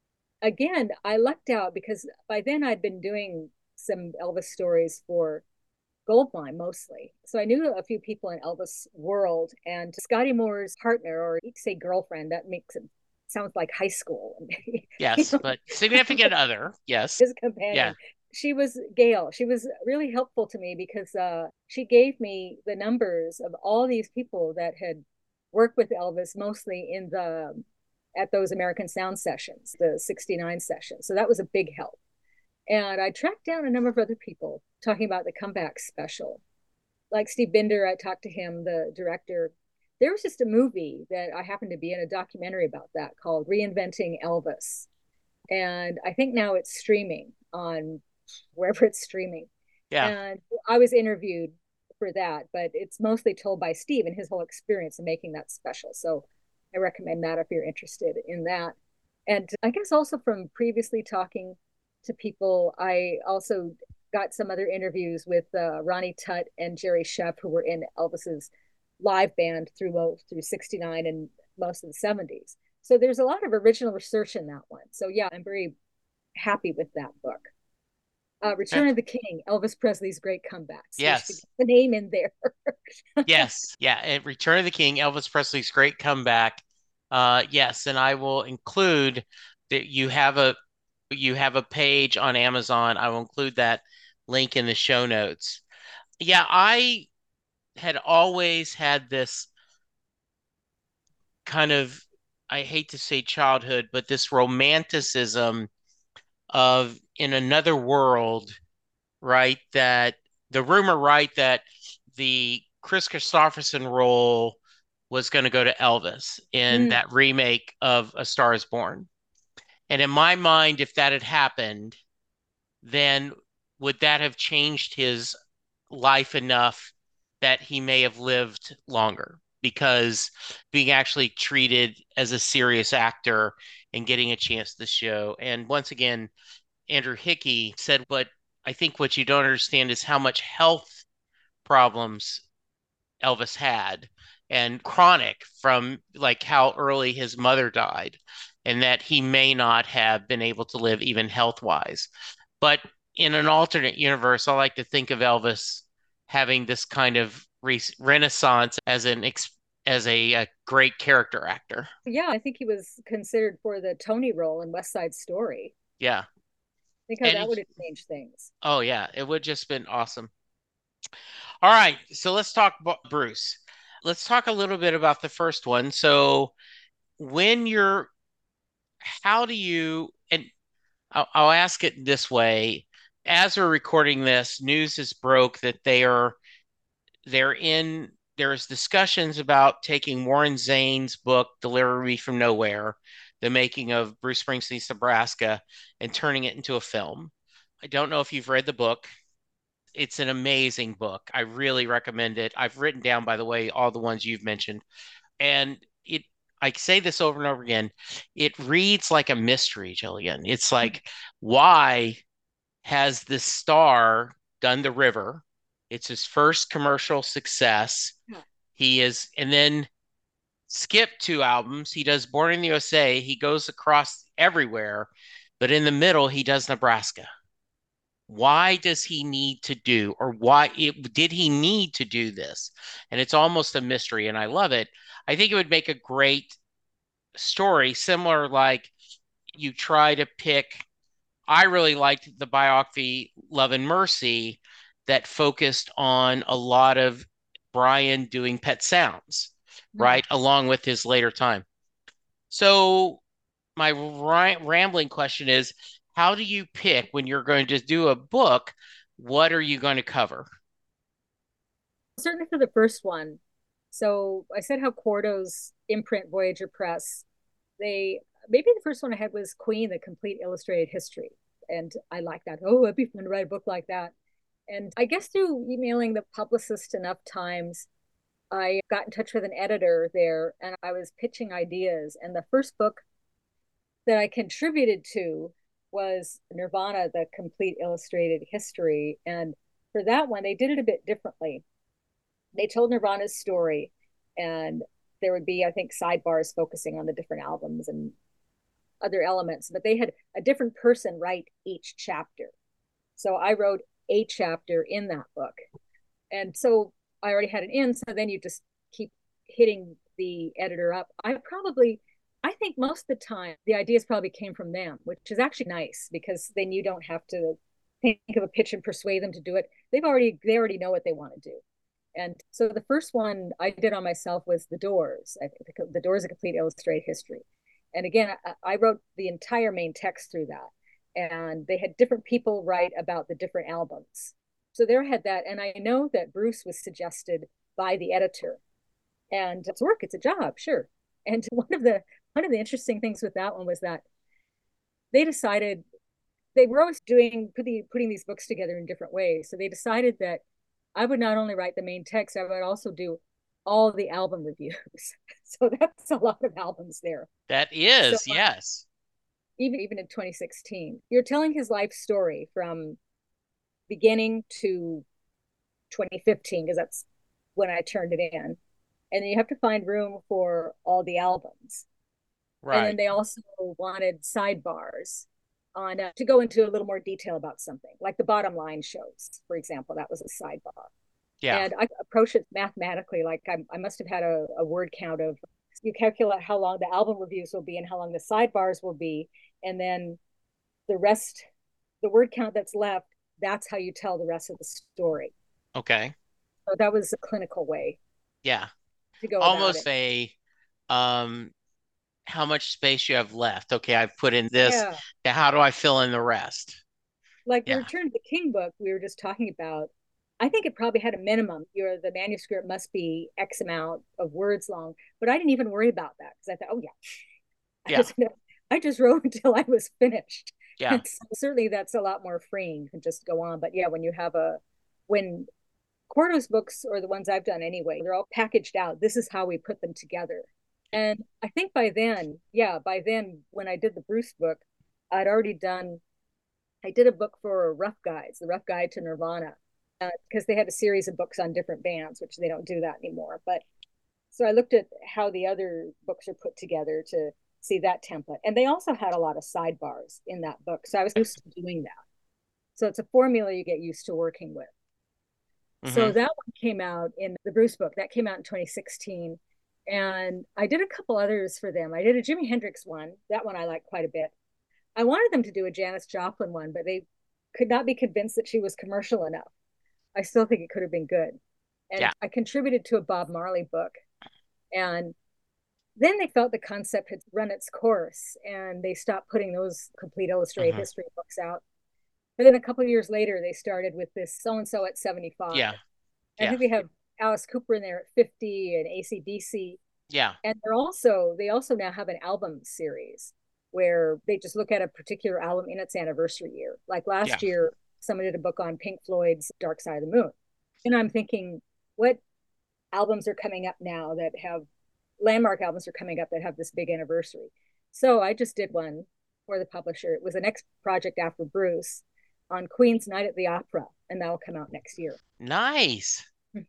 again, I lucked out because by then I'd been doing some Elvis stories for Goldmine mostly. So I knew a few people in Elvis world, and Scotty Moore's partner, or you could say girlfriend, that makes it sounds like high school. You Yes, know, but significant other. Yes. his Yeah. companion. She was Gail. She was really helpful to me because uh, she gave me the numbers of all these people that had worked with Elvis, mostly in the at those American Sound sessions, the sixty-nine sessions. So that was a big help. And I tracked down a number of other people talking about the comeback special. Like Steve Binder, I talked to him, the director. There was just a movie that I happened to be in, a documentary about that called Reinventing Elvis. And I think now it's streaming on wherever it's streaming. Yeah. And I was interviewed for that, but it's mostly told by Steve and his whole experience in making that special. So I recommend that if you're interested in that. And I guess also from previously talking to people, I also got some other interviews with uh, Ronnie Tutt and Jerry Sheff, who were in Elvis's live band through most through sixty-nine and most of the seventies. So there's a lot of original research in that one. So yeah, I'm very happy with that book. Uh, Return Okay. of the King, Elvis Presley's great comeback. So we should Yes. get the name in there. Yes. Yeah. And Return of the King, Elvis Presley's great comeback. Uh, yes, and I will include that you have a you have a page on Amazon. I will include that link in the show notes. Yeah, I had always had this kind of, I hate to say childhood, but this romanticism of in another world, right? That the rumor, right, that the Chris Christopherson role was going to go to Elvis in Mm, that remake of A Star is Born. And in my mind, if that had happened, then would that have changed his life enough that he may have lived longer? Because being actually treated as a serious actor and getting a chance to show. And once again, Andrew Hickey said, but I think what you don't understand is how much health problems Elvis had and chronic from like how early his mother died and that he may not have been able to live even health wise. But in an alternate universe, I like to think of Elvis having this kind of re renaissance as an ex as a, a great character actor. Yeah, I think he was considered for the Tony role in West Side Story. Yeah. Think how And that would he, have changed things. oh yeah, it would just been awesome. All right, so let's talk about Bruce. Let's talk a little bit about the first one. So when you're, how do you, and I'll, I'll ask it this way. As we're recording this, news is broke that they are they're in there's discussions about taking Warren Zane's book Deliver Me from Nowhere, the making of Bruce Springsteen's Nebraska, and turning it into a film. I don't know if you've read the book. It's an amazing book. I really recommend it. I've written down, by the way, all the ones you've mentioned. And it I say this over and over again. It reads like a mystery, Jillian. It's like, why has this star done The River? It's his first commercial success. Yeah. He is, and then skip two albums. He does Born in the U S A. He goes across everywhere, but in the middle, he does Nebraska. Why does he need to do, or why it, did he need to do this? And it's almost a mystery, and I love it. I think it would make a great story, similar like you try to pick. I really liked the biography Love and Mercy that focused on a lot of Brian doing Pet Sounds, Mm. right, along with his later time. So my rambling question is, how do you pick when you're going to do a book? What are you going to cover? Certainly for the first one. So I said how Quarto's imprint, Voyager Press, they maybe the first one I had was Queen, the Complete Illustrated History. And I like that. Oh, it'd be fun to write a book like that. And I guess through emailing the publicist enough times, I got in touch with an editor there and I was pitching ideas. And the first book that I contributed to was Nirvana, the Complete Illustrated History. And for that one, they did it a bit differently. They told Nirvana's story, and there would be, I think, sidebars focusing on the different albums and other elements, but they had a different person write each chapter. So I wrote a chapter in that book. And so I already had it in. So then you just keep hitting the editor up. I probably, I think most of the time the ideas probably came from them, which is actually nice because then you don't have to think of a pitch and persuade them to do it. They've already, they already know what they want to do. And so the first one I did on myself was The Doors. I think The Doors, A Complete Illustrated History. And again, I, I wrote the entire main text through that. And they had different people write about the different albums. So there I had that. And I know that Bruce was suggested by the editor. And it's work, it's a job, sure. And one of the one of the interesting things with that one was that they decided they were always doing putting putting these books together in different ways. So they decided that I would not only write the main text, I would also do all the album reviews. So that's a lot of albums there. That So is, uh, yes. even even in twenty sixteen, you're telling his life story from beginning to twenty fifteen, because that's when I turned it in. And then you have to find room for all the albums. And then Right. they also wanted sidebars on uh, to go into a little more detail about something, like the bottom line shows, for example. That was a sidebar. Yeah. And I approached it mathematically. Like I, I must have had a, a word count of you calculate how long the album reviews will be and how long the sidebars will be, and then the rest, the word count that's left, that's how you tell the rest of the story. Okay. So that was a clinical way Yeah. to go about Almost it. a um how much space you have left. Okay, I've put in this. Yeah. Now how do I fill in the rest? Like the Yeah. Return to the King book we were just talking about, I think it probably had a minimum. Your the manuscript must be X amount of words long, but I didn't even worry about that because I thought, oh yeah, I Yeah. just I just wrote until I was finished. Yeah. And so certainly that's a lot more freeing than just go on. But yeah, when you have a when Quarto's books or the ones I've done anyway, they're all packaged out. This is how we put them together. And I think by then, yeah, by then when I did the Bruce book, I'd already done I did a book for Rough Guides, the Rough Guide to Nirvana, because uh, they had a series of books on different bands, which they don't do that anymore. But so I looked at how the other books are put together to see that template. And they also had a lot of sidebars in that book. So I was used to doing that. So it's a formula you get used to working with. So Mm-hmm. that one came out in the Bruce book. That came out in twenty sixteen. And I did a couple others for them. I did a Jimi Hendrix one. That one I like quite a bit. I wanted them to do a Janis Joplin one, but they could not be convinced that she was commercial enough. I still think it could have been good. And Yeah. I contributed to a Bob Marley book. And then they felt the concept had run its course and they stopped putting those complete illustrated Mm-hmm. history books out. But then a couple of years later, they started with this so and so at seventy-five. Yeah. I Yeah. think they have Alice Cooper in there at fifty and A C D C. Yeah. And they're also, they also now have an album series where they just look at a particular album in its anniversary year. Like Yeah. last year, someone did a book on Pink Floyd's Dark Side of the Moon. And I'm thinking, what albums are coming up now that have landmark albums are coming up that have this big anniversary? So I just did one for the publisher. It was the next project after Bruce on Queen's Night at the Opera, and that'll come out next year. Nice.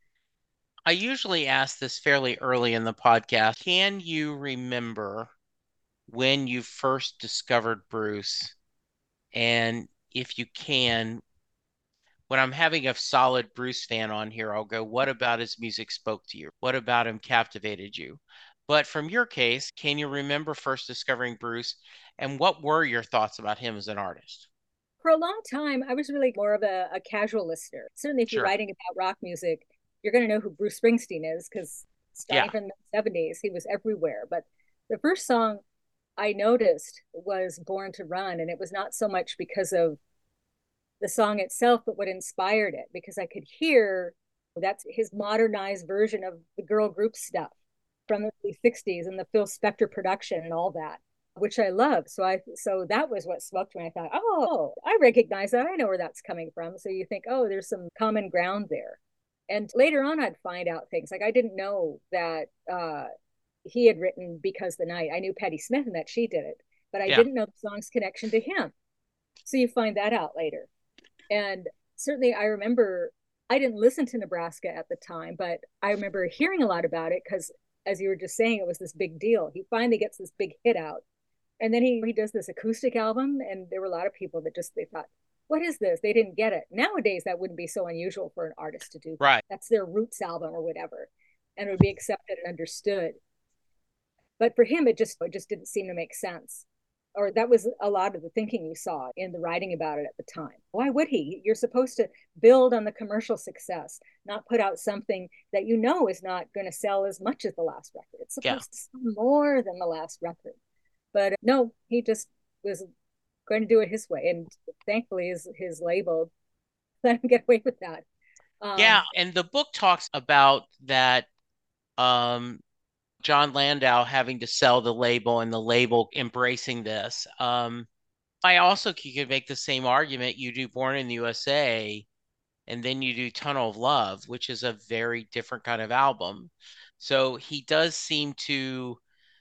I usually ask this fairly early in the podcast. Can you remember when you first discovered Bruce? And if you can, when I'm having a solid Bruce fan on here, I'll go, what about his music spoke to you? What about him captivated you? But from your case, can you remember first discovering Bruce and what were your thoughts about him as an artist? For a long time, I was really more of a, a casual listener. Certainly, if you're Sure. writing about rock music, you're going to know who Bruce Springsteen is because Yeah. starting from the seventies, he was everywhere. But the first song I noticed was Born to Run. And it was not so much because of the song itself, but what inspired it, because I could hear that's his modernized version of the girl group stuff from the early sixties and the Phil Spector production and all that, which I love. So I so that was what sparked me. I thought, oh, I recognize that. I know where that's coming from. So you think, oh, there's some common ground there. And later on, I'd find out things like I didn't know that uh, he had written Because the Night. I knew Patti Smith and that she did it, but I Yeah. didn't know the song's connection to him. So you find that out later. And certainly, I remember I didn't listen to Nebraska at the time, but I remember hearing a lot about it because, as you were just saying, it was this big deal. He finally gets this big hit out, and then he he does this acoustic album, and there were a lot of people that just they thought, "What is this?" They didn't get it. Nowadays, that wouldn't be so unusual for an artist to do that. Right. That's their roots album or whatever, and it would be accepted and understood. But for him, it just it just didn't seem to make sense. Or that was a lot of the thinking you saw in the writing about it at the time. Why would he? You're supposed to build on the commercial success, not put out something that you know is not going to sell as much as the last record. It's Yeah. supposed to sell more than the last record. But no, he just was going to do it his way. And thankfully, his, his label let him get away with that. Um, Yeah. And the book talks about that um John Landau having to sell the label and the label embracing this. Um, I also could make the same argument. You do Born in the U S A, and then you do Tunnel of Love, which is a very different kind of album. So he does seem to,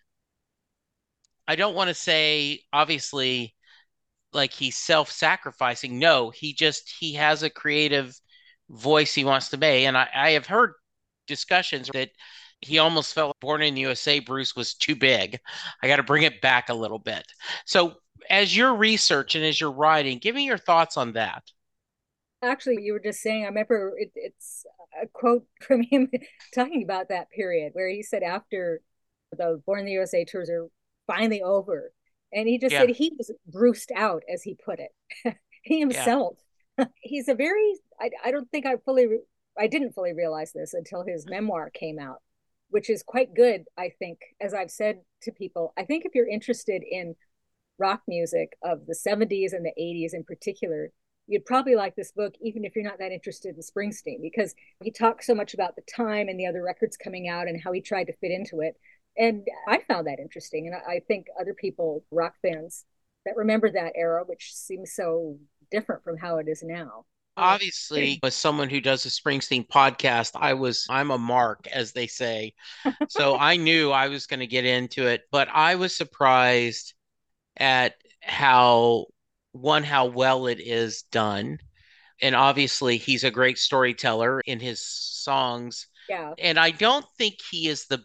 I don't want to say, obviously, like he's self-sacrificing. No, he just, he has a creative voice he wants to make. And I, I have heard discussions that he almost felt Born in the U S A, Bruce was too big. I got to bring it back a little bit. So, as you're researching, as you're writing, give me your thoughts on that. Actually, you were just saying, I remember it, it's a quote from him talking about that period where he said after the Born in the U S A tours are finally over, and he just Yeah. said he was bruised out, as he put it. He Yeah. himself. He's a very, I, I don't think I fully, I didn't fully realize this until his memoir came out, which is quite good, I think, as I've said to people. I think if you're interested in rock music of the seventies and the eighties in particular, you'd probably like this book, even if you're not that interested in Springsteen, because he talks so much about the time and the other records coming out and how he tried to fit into it. And I found that interesting. And I think other people, rock fans, that remember that era, which seems so different from how it is now. Obviously, as someone who does a Springsteen podcast, I was, I'm a mark, as they say. So I knew I was going to get into it, but I was surprised at how, one, how well it is done. And obviously, he's a great storyteller in his songs. Yeah. And I don't think he is the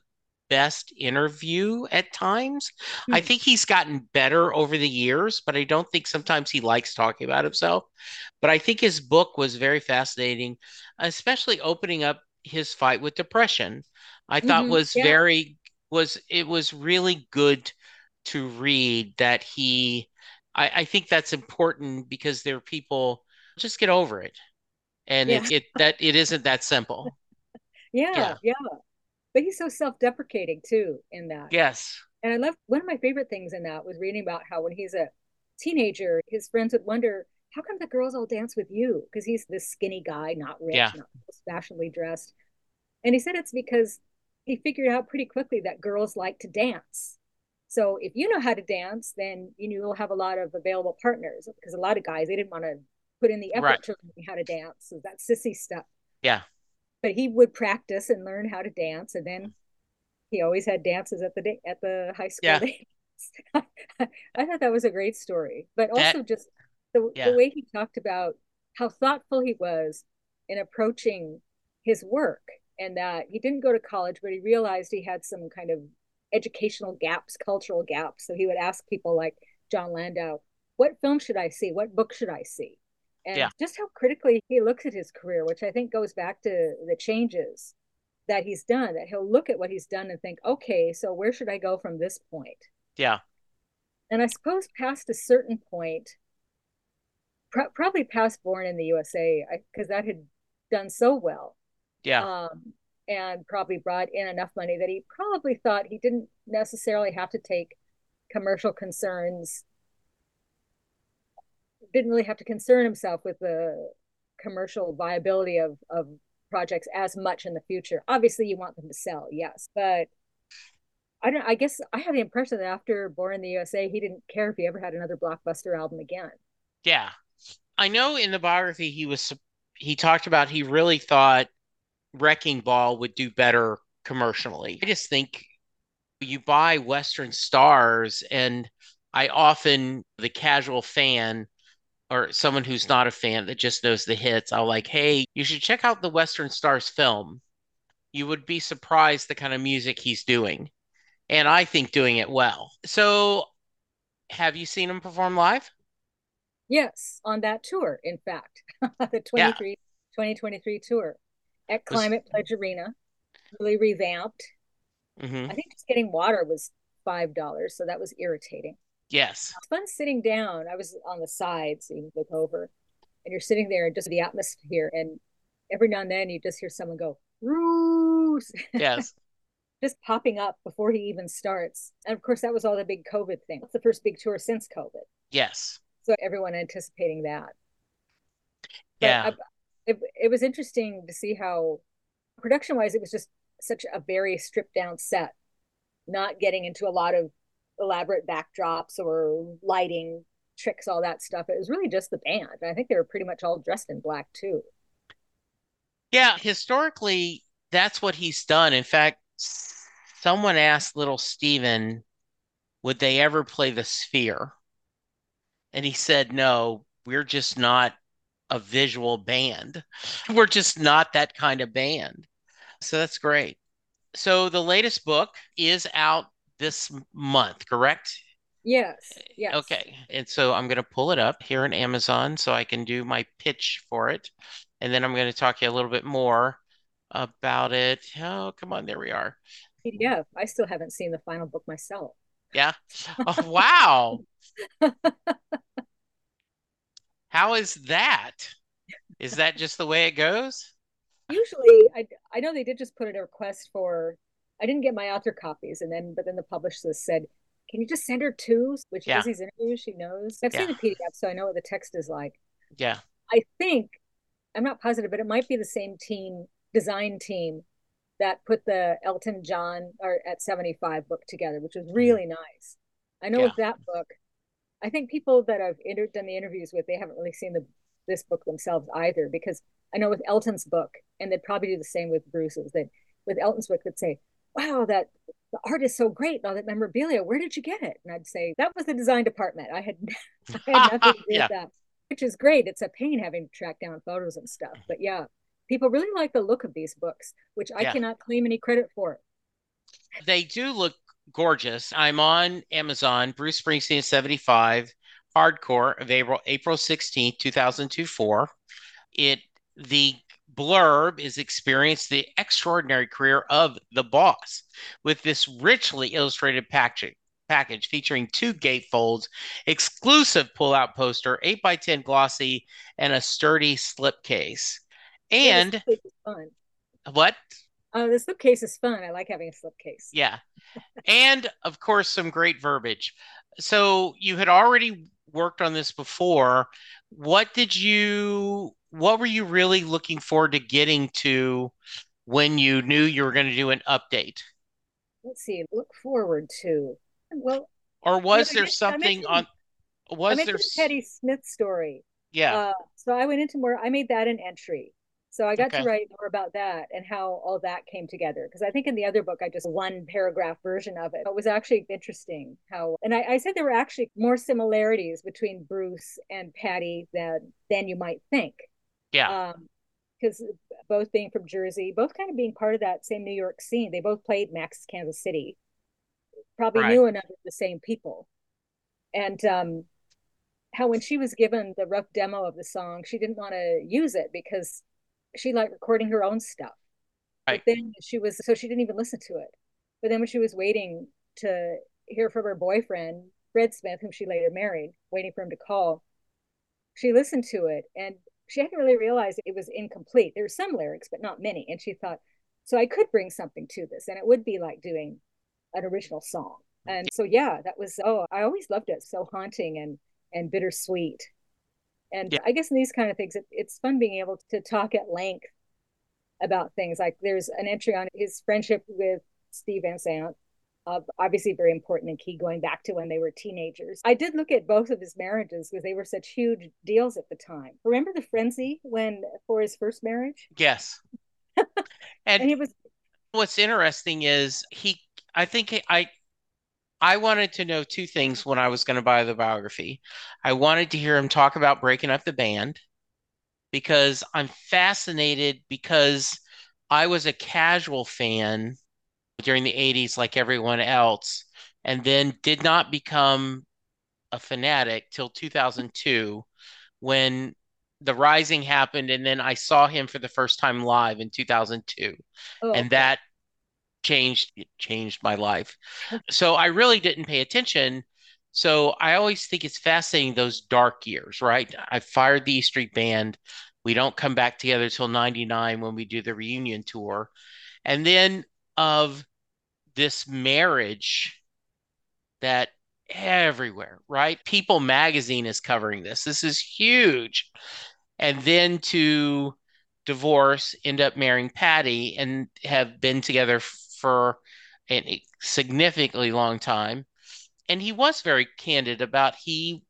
best interview at times. I Hmm. think he's gotten better over the years, but I don't think sometimes he likes talking about himself. But I think his book was very fascinating, especially opening up his fight with depression. I thought Hmm. was Yeah. very was it was really good to read that he I, I think that's important because there are people just get over it. And Yeah. it it that it isn't that simple. Yeah. Yeah. Yeah. But he's so self-deprecating too in that. Yes. And I love one of my favorite things in that was reading about how when he's a teenager, his friends would wonder, how come the girls all dance with you? Because he's this skinny guy, not rich, Yeah. not fashionably dressed. And he said it's because he figured out pretty quickly that girls like to dance. So if you know how to dance, then you know, you'll have a lot of available partners because a lot of guys they didn't want to put in the Right. effort to learn how to dance. So that's sissy stuff. Yeah. But he would practice and learn how to dance, and then he always had dances at the day, at the high school Yeah. day. I thought that was a great story, but That also just the the yeah. way he talked about how thoughtful he was in approaching his work, and that he didn't go to college, but he realized he had some kind of educational gaps, cultural gaps. So he would ask people like John Landau, "What film should I see? What book should I see?" Yeah. And just how critically he looks at his career, which I think goes back to the changes that he's done, that he'll look at what he's done and think, okay, so where should I go from this point? Yeah. And I suppose past a certain point, pr- probably past Born in the U S A, because that had done so well, Yeah. um, and probably brought in enough money that he probably thought he didn't necessarily have to take commercial concerns, didn't really have to concern himself with the commercial viability of, of projects as much in the future. Obviously, you want them to sell, yes, but I don't. I guess I have the impression that after Born in the U S A, he didn't care if he ever had another blockbuster album again. Yeah. I know in the biography he was he talked about he really thought Wrecking Ball would do better commercially. I just think you buy Western stars and I often the casual fan or someone who's not a fan that just knows the hits, I'll like, hey, you should check out the Western Stars film. You would be surprised the kind of music he's doing. And I think doing it well. So, have you seen him perform live? Yes, on that tour, in fact, the Yeah. twenty-three twenty twenty-three tour at Was Climate Pledge Arena, really revamped. hmm I think just getting water was five dollars, so that was irritating. Yes. It's fun sitting down. I was on the side, so you look over, and you're sitting there and just the atmosphere. And every now and then you just hear someone go, Roos, Yes. just popping up before he even starts. And of course, that was all the big COVID thing. It's the first big tour since COVID. Yes. So everyone anticipating that. But Yeah. I, it, it was interesting to see how production wise, it was just such a very stripped down set, not getting into a lot of elaborate backdrops or lighting tricks, all that stuff. It was really just the band. I think they were pretty much all dressed in black too. Yeah. Historically, that's what he's done. In fact, someone asked Little Steven, would they ever play the Sphere? And he said, no, we're just not a visual band. We're just not that kind of band. So that's great. So the latest book is out this month, correct? Yes, yes. Okay. And so I'm going to pull it up here in Amazon so I can do my pitch for it. And then I'm going to talk to you a little bit more about it. Oh, come on. There we are. P D F. I still haven't seen the final book myself. Yeah. Oh, wow. How is that? Is that just the way it goes? Usually, I I know they did just put in a request for. I didn't get my author copies, and then but then the publisher said, "Can you just send her two?" When she does Yeah. these interviews, she knows. I've seen Yeah. the P D F, so I know what the text is like. Yeah. I think I'm not positive, but it might be the same team, design team that put the Elton John or at seventy-five book together, which was Mhm. really nice. I know Yeah. with that book, I think people that I've inter- done the interviews with, they haven't really seen the this book themselves either, because I know with Elton's book, and they'd probably do the same with Bruce's, that with Elton's book, they'd say, wow, that the art is so great, all that memorabilia, where did you get it? And I'd say, that was the design department. I had I had nothing to do with Yeah. that, which is great. It's a pain having to track down photos and stuff. But yeah, people really like the look of these books, which I Yeah. cannot claim any credit for. They do look gorgeous. I'm on Amazon, Bruce Springsteen seventy-five, hardcore of April April sixteenth, two thousand twenty-four. It the blurb is experience the extraordinary career of the boss with this richly illustrated packaging package featuring two gatefolds, exclusive pull-out poster, eight by ten glossy, and a sturdy slipcase. Yeah, the And slipcase is fun. what? Uh, the slipcase is fun. I like having a slipcase. Yeah. And of course, some great verbiage. So you had already worked on this before. What did you, what were you really looking forward to getting to when you knew you were going to do an update? Let's see. Look forward to. Well, Or you know, was I there mentioned, I something mentioned on, I was there, mentioned the Patti Smith story. yeah, Uh, so I went into more, I made that an entry. So I got to okay, write more about that and how all that came together. Because I think in the other book, I just one paragraph version of it. It was actually interesting how, and I, I said there were actually more similarities between Bruce and Patti than than you might think. yeah, Um, because both being from Jersey, both kind of being part of that same New York scene. They both played Max Kansas City, probably right, knew enough of the same people. And um, how when she was given the rough demo of the song, she didn't want to use it because she liked recording her own stuff. But right, then she was so she didn't even listen to it. But then when she was waiting to hear from her boyfriend, Fred Smith, whom she later married, waiting for him to call, she listened to it and she hadn't really realized it was incomplete. There were some lyrics, but not many. And she thought, so I could bring something to this, and it would be like doing an original song. And so yeah, that was oh, I always loved it. So haunting and and bittersweet. And yeah, I guess in these kind of things, it, it's fun being able to talk at length about things. Like there's an entry on his friendship with Steve Van Sant, uh, obviously very important and key going back to when they were teenagers. I did look at both of his marriages because they were such huge deals at the time. Remember the frenzy when for his first marriage? yes. And And he was, what's interesting is he, I think I, I wanted to know two things when I was going to buy the biography. I wanted to hear him talk about breaking up the band because I'm fascinated because I was a casual fan during the eighties like everyone else and then did not become a fanatic till two thousand two when The Rising happened and then I saw him for the first time live in two thousand two oh, and okay. that changed it changed my life. So I really didn't pay attention. So I always think it's fascinating those dark years, right? I fired the E Street Band. We don't come back together till ninety-nine when we do the reunion tour. And then of this marriage that everywhere, right? People magazine is covering this. This is huge. And then to divorce, end up marrying Patti, and have been together for a significantly long time. And he was very candid about he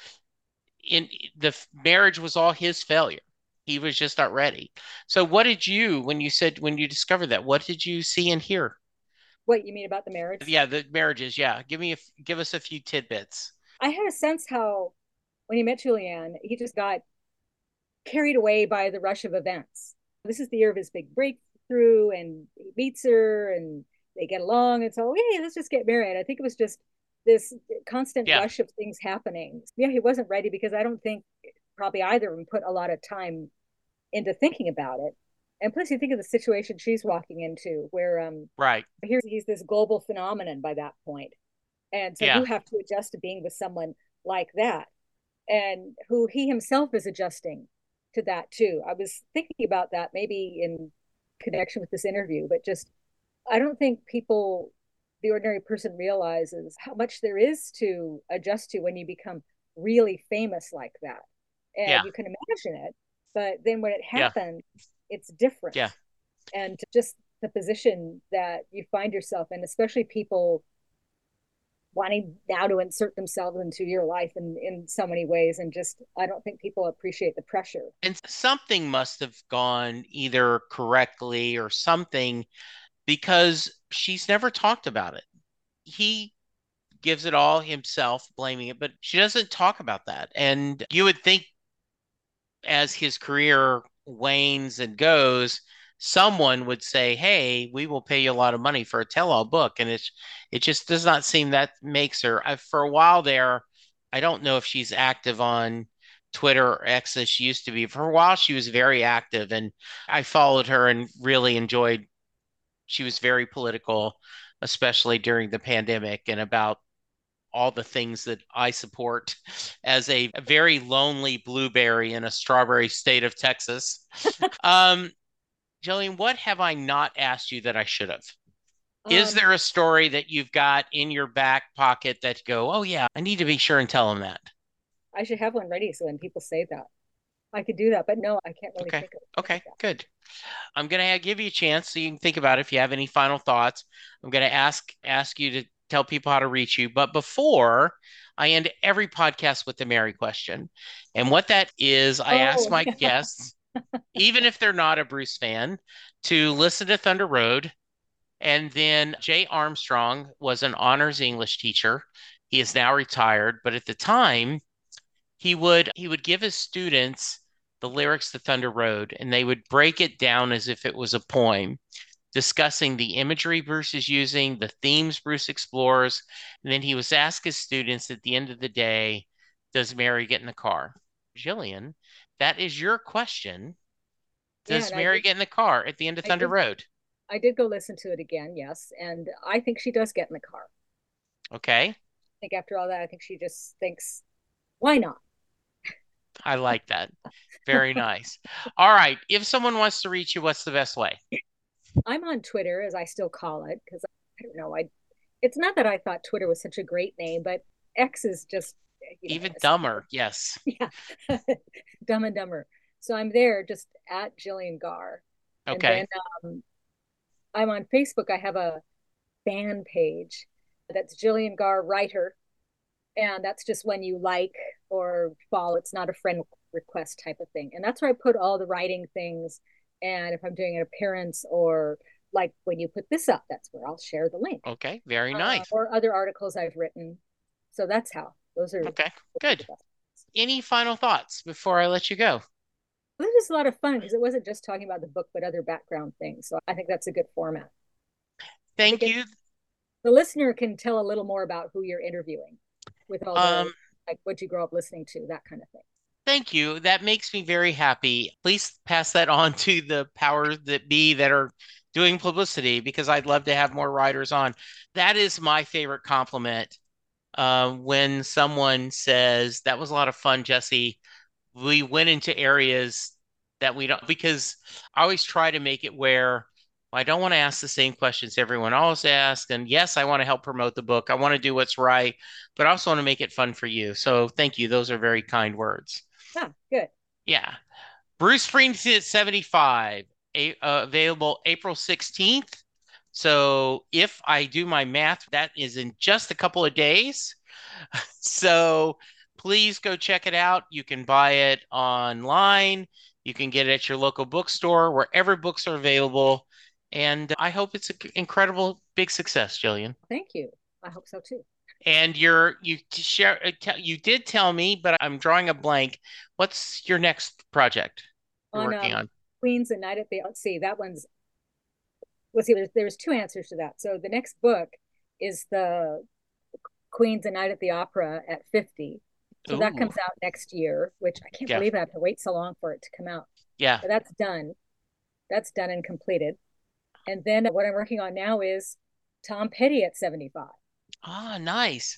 in the marriage was all his failure. He was just not ready. So what did you when you said when you discovered that? What did you see and hear? What you mean about the marriage? Yeah, the marriages. Yeah, give me a, give us a few tidbits. I had a sense how when he met Julianne, he just got carried away by the rush of events. This is the year of his big breakthrough, and he meets her, and they get along. And so, hey, let's just get married. I think it was just this constant Yeah, rush of things happening. Yeah, he wasn't ready because I don't think probably either of them put a lot of time into thinking about it. And plus, you think of the situation she's walking into, where um, right. here he's this global phenomenon by that point, and so you Yeah, have to adjust to being with someone like that, and who he himself is adjusting to that too. I was thinking about that maybe in connection with this interview, but just I don't think people, the ordinary person, realizes how much there is to adjust to when you become really famous like that. yeah, And you can imagine it, but then when it yeah, happens, it's different. yeah. And just the position that you find yourself in, especially people wanting now to insert themselves into your life in, in so many ways. And just, I don't think people appreciate the pressure. And something must have gone either correctly or something because she's never talked about it. He gives it all himself, blaming it, but she doesn't talk about that. And you would think as his career wanes and goes, someone would say, "Hey, we will pay you a lot of money for a tell-all book," and it's it just does not seem that makes her. I, for a while there, I don't know if she's active on Twitter or X as she used to be. For a while, she was very active, and I followed her and really enjoyed. She was very political, especially during the pandemic, and about all the things that I support as a very lonely blueberry in a strawberry state of Texas. Um, Jillian, what have I not asked you that I should have? Is Um, there a story that you've got in your back pocket that go, oh yeah, I need to be sure and tell them that? I should have one ready so when people say that, I could do that. But no, I can't really Okay. think of think of Okay, good. I'm gonna give you a chance so you can think about it if you have any final thoughts. I'm gonna ask ask you to tell people how to reach you. But before I end every podcast with the Mary question. And what that is, that. I ask Oh, my guests, even if they're not a Bruce fan, to listen to Thunder Road. And then Jay Armstrong was an honors English teacher. He is now retired, but at the time, he would he would give his students the lyrics to Thunder Road, and they would break it down as if it was a poem, discussing the imagery Bruce is using, the themes Bruce explores, and then he was ask his students at the end of the day, does Mary get in the car? Jillian, that is your question. yeah, Does and I Mary did, get in the car at the end of I Thunder did, Road? I did go listen to it again. Yes, and I think she does get in the car. Okay, I think after all that, I think she just thinks, why not? I like that. Very nice. All right, if someone wants to reach you, what's the best way? I'm on Twitter, as I still call it, because I don't know. I It's not that I thought Twitter was such a great name, but X is just, you know, Even a stupid, dumber, yes. yeah, Dumb and Dumber. So I'm there just at Jillian Gar, and then Okay. um, I'm on Facebook. I have a fan page that's Jillian Gar Writer, and that's just when you like or follow. It's not a friend request type of thing, and that's where I put all the writing things. And if I'm doing an appearance or like when you put this up, that's where I'll share the link Okay. Very uh, nice. or other articles I've written. So that's how those are, Okay. those are the Good. best. Any final thoughts before I let you go? It was just a lot of fun because it wasn't just talking about the book, but other background things. So I think that's a good format. I think Thank it, you. the listener can tell a little more about who you're interviewing with all the Um, like what you grow up listening to, that kind of thing. Thank you. That makes me very happy. Please pass that on to the powers that be that are doing publicity because I'd love to have more writers on. That is my favorite compliment. Uh, when someone says, that was a lot of fun, Jesse. We went into areas that we don't, because I always try to make it where I don't want to ask the same questions everyone else asks. And yes, I want to help promote the book. I want to do what's right, but I also want to make it fun for you. So thank you. Those are very kind words. Ah, good. Yeah. Bruce Springsteen at seventy-five, a, uh, available April sixteenth. So if I do my math, that is in just a couple of days. So please go check it out. You can buy it online. You can get it at your local bookstore, wherever books are available. And I hope it's an incredible big success, Jillian. Thank you. I hope so too. And you're you share you did tell me, but I'm drawing a blank. What's your next project you're On working um, on? Queens and Night at the, let's see, that one's, let's see, there's, there's two answers to that. So the next book is the Queens and Night at the Opera at fifty. So that Ooh, comes out next year, which I can't yeah, believe I have to wait so long for it to come out. yeah. But that's done. That's done and completed. And then what I'm working on now is Tom Petty at seventy-five. Ah, nice.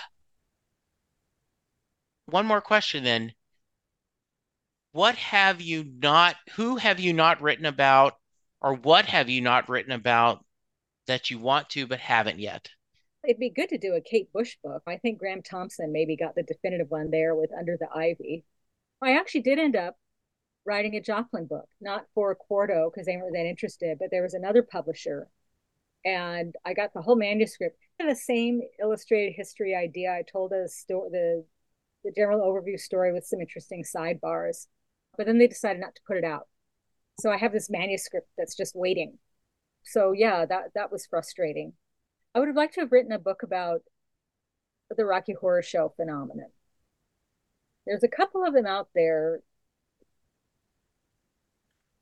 One more question then. What have you not, who have you not written about, or what have you not written about that you want to but haven't yet? It'd be good to do a Kate Bush book. I think Graham Thompson maybe got the definitive one there with Under the Ivy. I actually did end up writing a Joplin book, not for Quarto because they weren't that interested, but there was another publisher, and I got the whole manuscript. And the same illustrated history idea. I told a story, the the general overview story with some interesting sidebars, but then they decided not to put it out. So I have this manuscript that's just waiting. So yeah, that that was frustrating. I would have liked to have written a book about the Rocky Horror Show phenomenon. There's a couple of them out there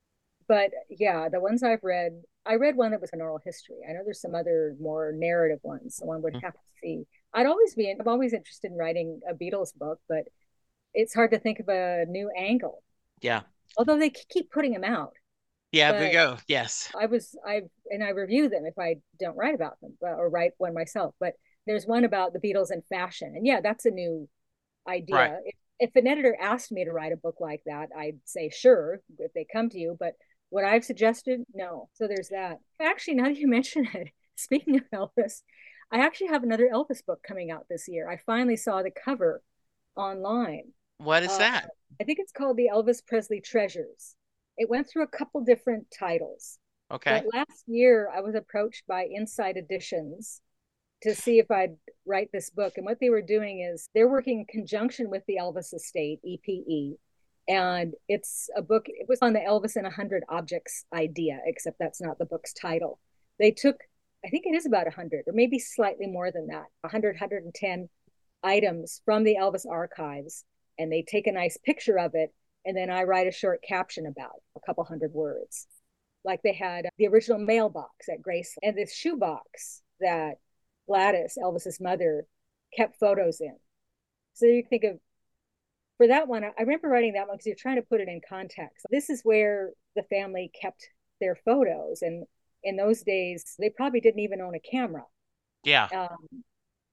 But yeah, the ones I've read, I read one that was an oral history. I know there's some other more narrative ones, so one would have to see. I'd always be, I'm always interested in writing a Beatles book, but it's hard to think of a new angle. Yeah. Although they keep putting them out. Yeah, there you But go. Yes. I was, I, and I review them if I don't write about them or write one myself. But there's one about the Beatles and fashion. And yeah, that's a new Right. idea. If, if an editor asked me to write a book like that, I'd say sure if they come to you. But what I've suggested, no. So there's that. Actually, now that you mention it, speaking of Elvis, I actually have another Elvis book coming out this year. I finally saw the cover online. What is Uh, that? I think it's called the Elvis Presley Treasures. It went through a couple different titles, but Okay. last year I was approached by Inside Editions to see if I'd write this book. And what they were doing is they're working in conjunction with the Elvis Estate, E P E. And it's a book, it was on the Elvis in one hundred Objects idea, except that's not the book's title. They took, I think it is about one hundred, or maybe slightly more than that, one hundred, one hundred ten items from the Elvis archives, and they take a nice picture of it. And then I write a short caption about a couple hundred words. Like they had the original mailbox at Grace and this shoebox that Gladys, Elvis's mother, kept photos in. So you think of, for that one, I remember writing that one because you're trying to put it in context. This is where the family kept their photos. And in those days, they probably didn't even own a camera. Yeah. Um,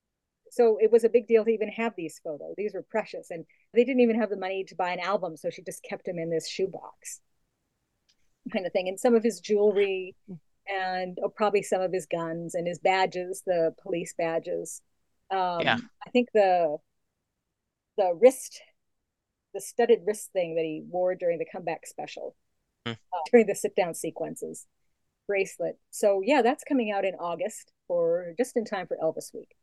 so it was a big deal to even have these photos. These were precious. And they didn't even have the money to buy an album. So she just kept them in this shoebox kind of thing. And some of his jewelry and oh, probably some of his guns and his badges, the police badges. Yeah. Um, I think the the wrist, the studded wrist thing that he wore during the comeback special, Hmm. uh, during the sit down sequences, bracelet. So yeah, that's coming out in August for just in time for Elvis Week.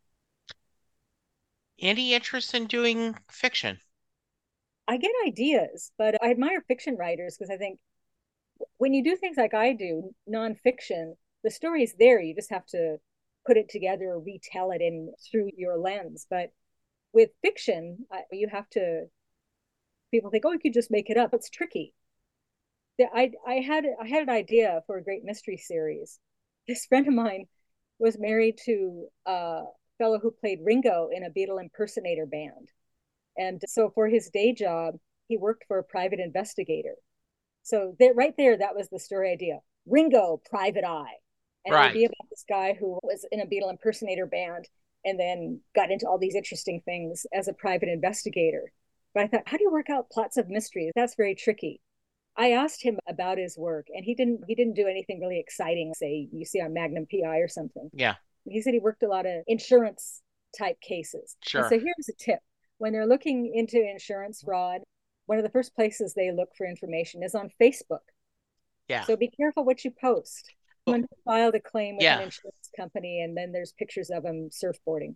Any interest in doing fiction? I get ideas, but I admire fiction writers because I think when you do things like I do, nonfiction, the story is there. You just have to put it together or retell it in through your lens. But with fiction, you have to. People think, oh, you could just make it up. It's tricky. I I had I had an idea for a great mystery series. This friend of mine was married to a fellow who played Ringo in a Beatle impersonator band, and so for his day job, he worked for a private investigator. So that right there, that was the story idea. Ringo, Private Eye. And it would Right. be about this guy who was in a Beatle impersonator band and then got into all these interesting things as a private investigator. But I thought, how do you work out plots of mysteries? That's very tricky. I asked him about his work and he didn't he didn't do anything really exciting, say you see on Magnum P I or something. Yeah. He said he worked a lot of insurance type cases. And Sure. so here's a tip. When they're looking into insurance fraud, one of the first places they look for information is on Facebook. Yeah. So be careful what you post. Well, Someone filed a claim with an yeah. insurance company, and then there's pictures of them surfboarding.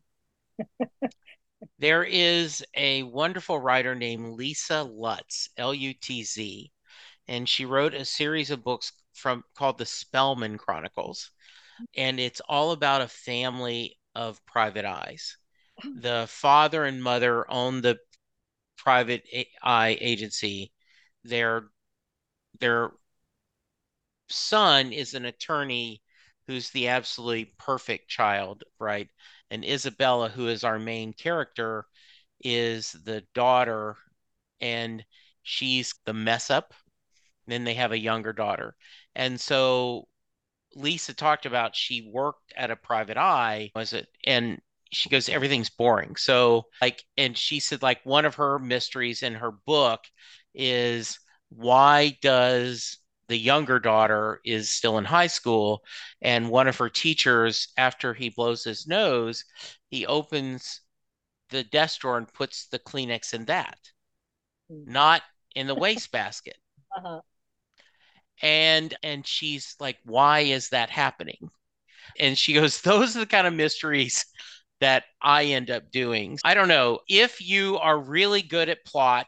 There is a wonderful writer named Lisa Lutz, L U T Z, and she wrote a series of books from called the Spellman Chronicles, and it's all about a family of private eyes. The father and mother own the private eye agency. Their their son is an attorney who's the absolutely perfect child, right? And Isabella, who is our main character, is the daughter, and she's the mess up. Then they have a younger daughter. And so Lisa talked about she worked at a private eye, was it? And she goes, everything's boring. So, like, and she said, like, one of her mysteries in her book is why does the younger daughter is still in high school, and one of her teachers, after he blows his nose, he opens the desk drawer and puts the Kleenex in that, not in the wastebasket. Uh-huh. And and she's like, why is that happening? And she goes, those are the kind of mysteries that I end up doing. I don't know. If you are really good at plot,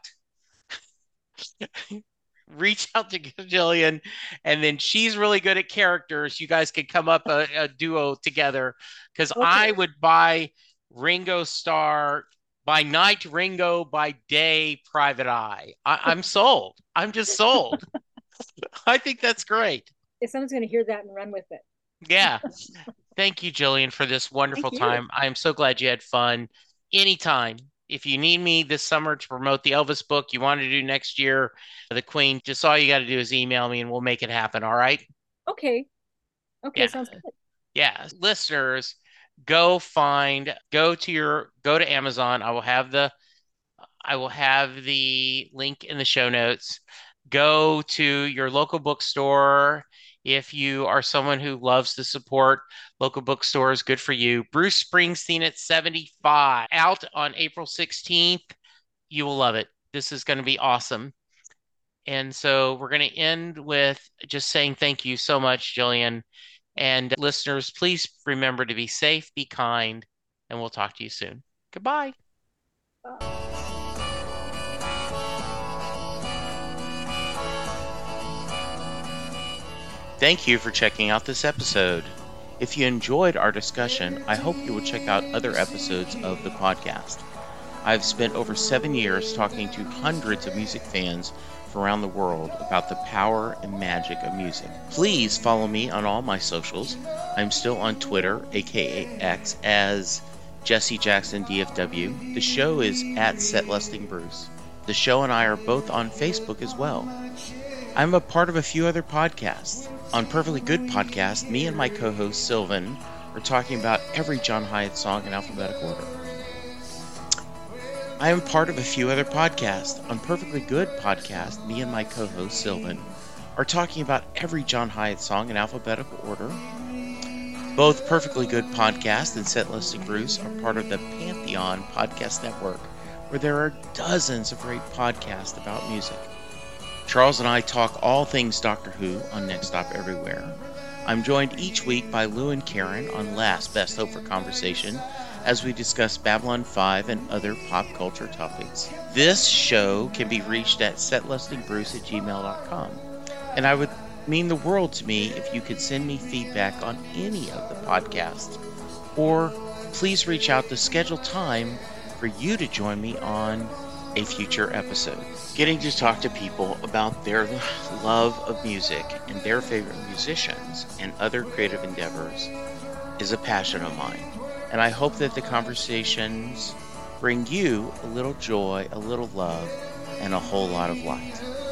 reach out to Jillian, and then she's really good at characters. You guys could come up a, a duo together, because I Okay. would buy Ringo Starr by night, Ringo by day, Private Eye. I, I'm sold. I'm just sold. I think that's great. If someone's going to hear that and run with it. Yeah. Thank you, Jillian, for this Thank wonderful you. time. I'm so glad you had fun. Anytime. If you need me this summer to promote the Elvis book you want to do next year, The Queen, just all you got to do is email me and we'll make it happen. All right. Okay. Okay. Yeah. Sounds good. Yeah. Listeners, go find, go to your, go to Amazon. I will have the, I will have the link in the show notes. Go to your local bookstore. If you are someone who loves to support local bookstores, good for you. Bruce Springsteen at seventy-five, out on April sixteenth. You will love it. This is going to be awesome. And so we're going to end with just saying thank you so much, Jillian. And listeners, please remember to be safe, be kind, and we'll talk to you soon. Goodbye. Thank you for checking out this episode. If you enjoyed our discussion, I hope you will check out other episodes of the podcast. I've spent over seven years talking to hundreds of music fans from around the world about the power and magic of music. Please follow me on all my socials. I'm still on Twitter, aka X, as Jesse Jackson D F W. The show is at Setlusting Bruce. The show and I are both on Facebook as well. I'm a part of a few other podcasts. On Perfectly Good Podcast, me and my co-host Sylvan are talking about every John Hyatt song in alphabetical order. I am part of a few other podcasts. On Perfectly Good Podcast, me and my co-host Sylvan are talking about every John Hyatt song in alphabetical order. Both Perfectly Good Podcast and Setlusting Bruce are part of the Pantheon Podcast Network, where there are dozens of great podcasts about music. Charles and I talk all things Doctor Who on Next Stop Everywhere. I'm joined each week by Lou and Karen on Last Best Hope for Conversation as we discuss Babylon five and other pop culture topics. This show can be reached at setlustingbruce at gmail dot com. And I would mean the world to me if you could send me feedback on any of the podcasts. Or please reach out to schedule time for you to join me on a future episode. Getting to talk to people about their love of music and their favorite musicians and other creative endeavors is a passion of mine. And I hope that the conversations bring you a little joy, a little love, and a whole lot of light.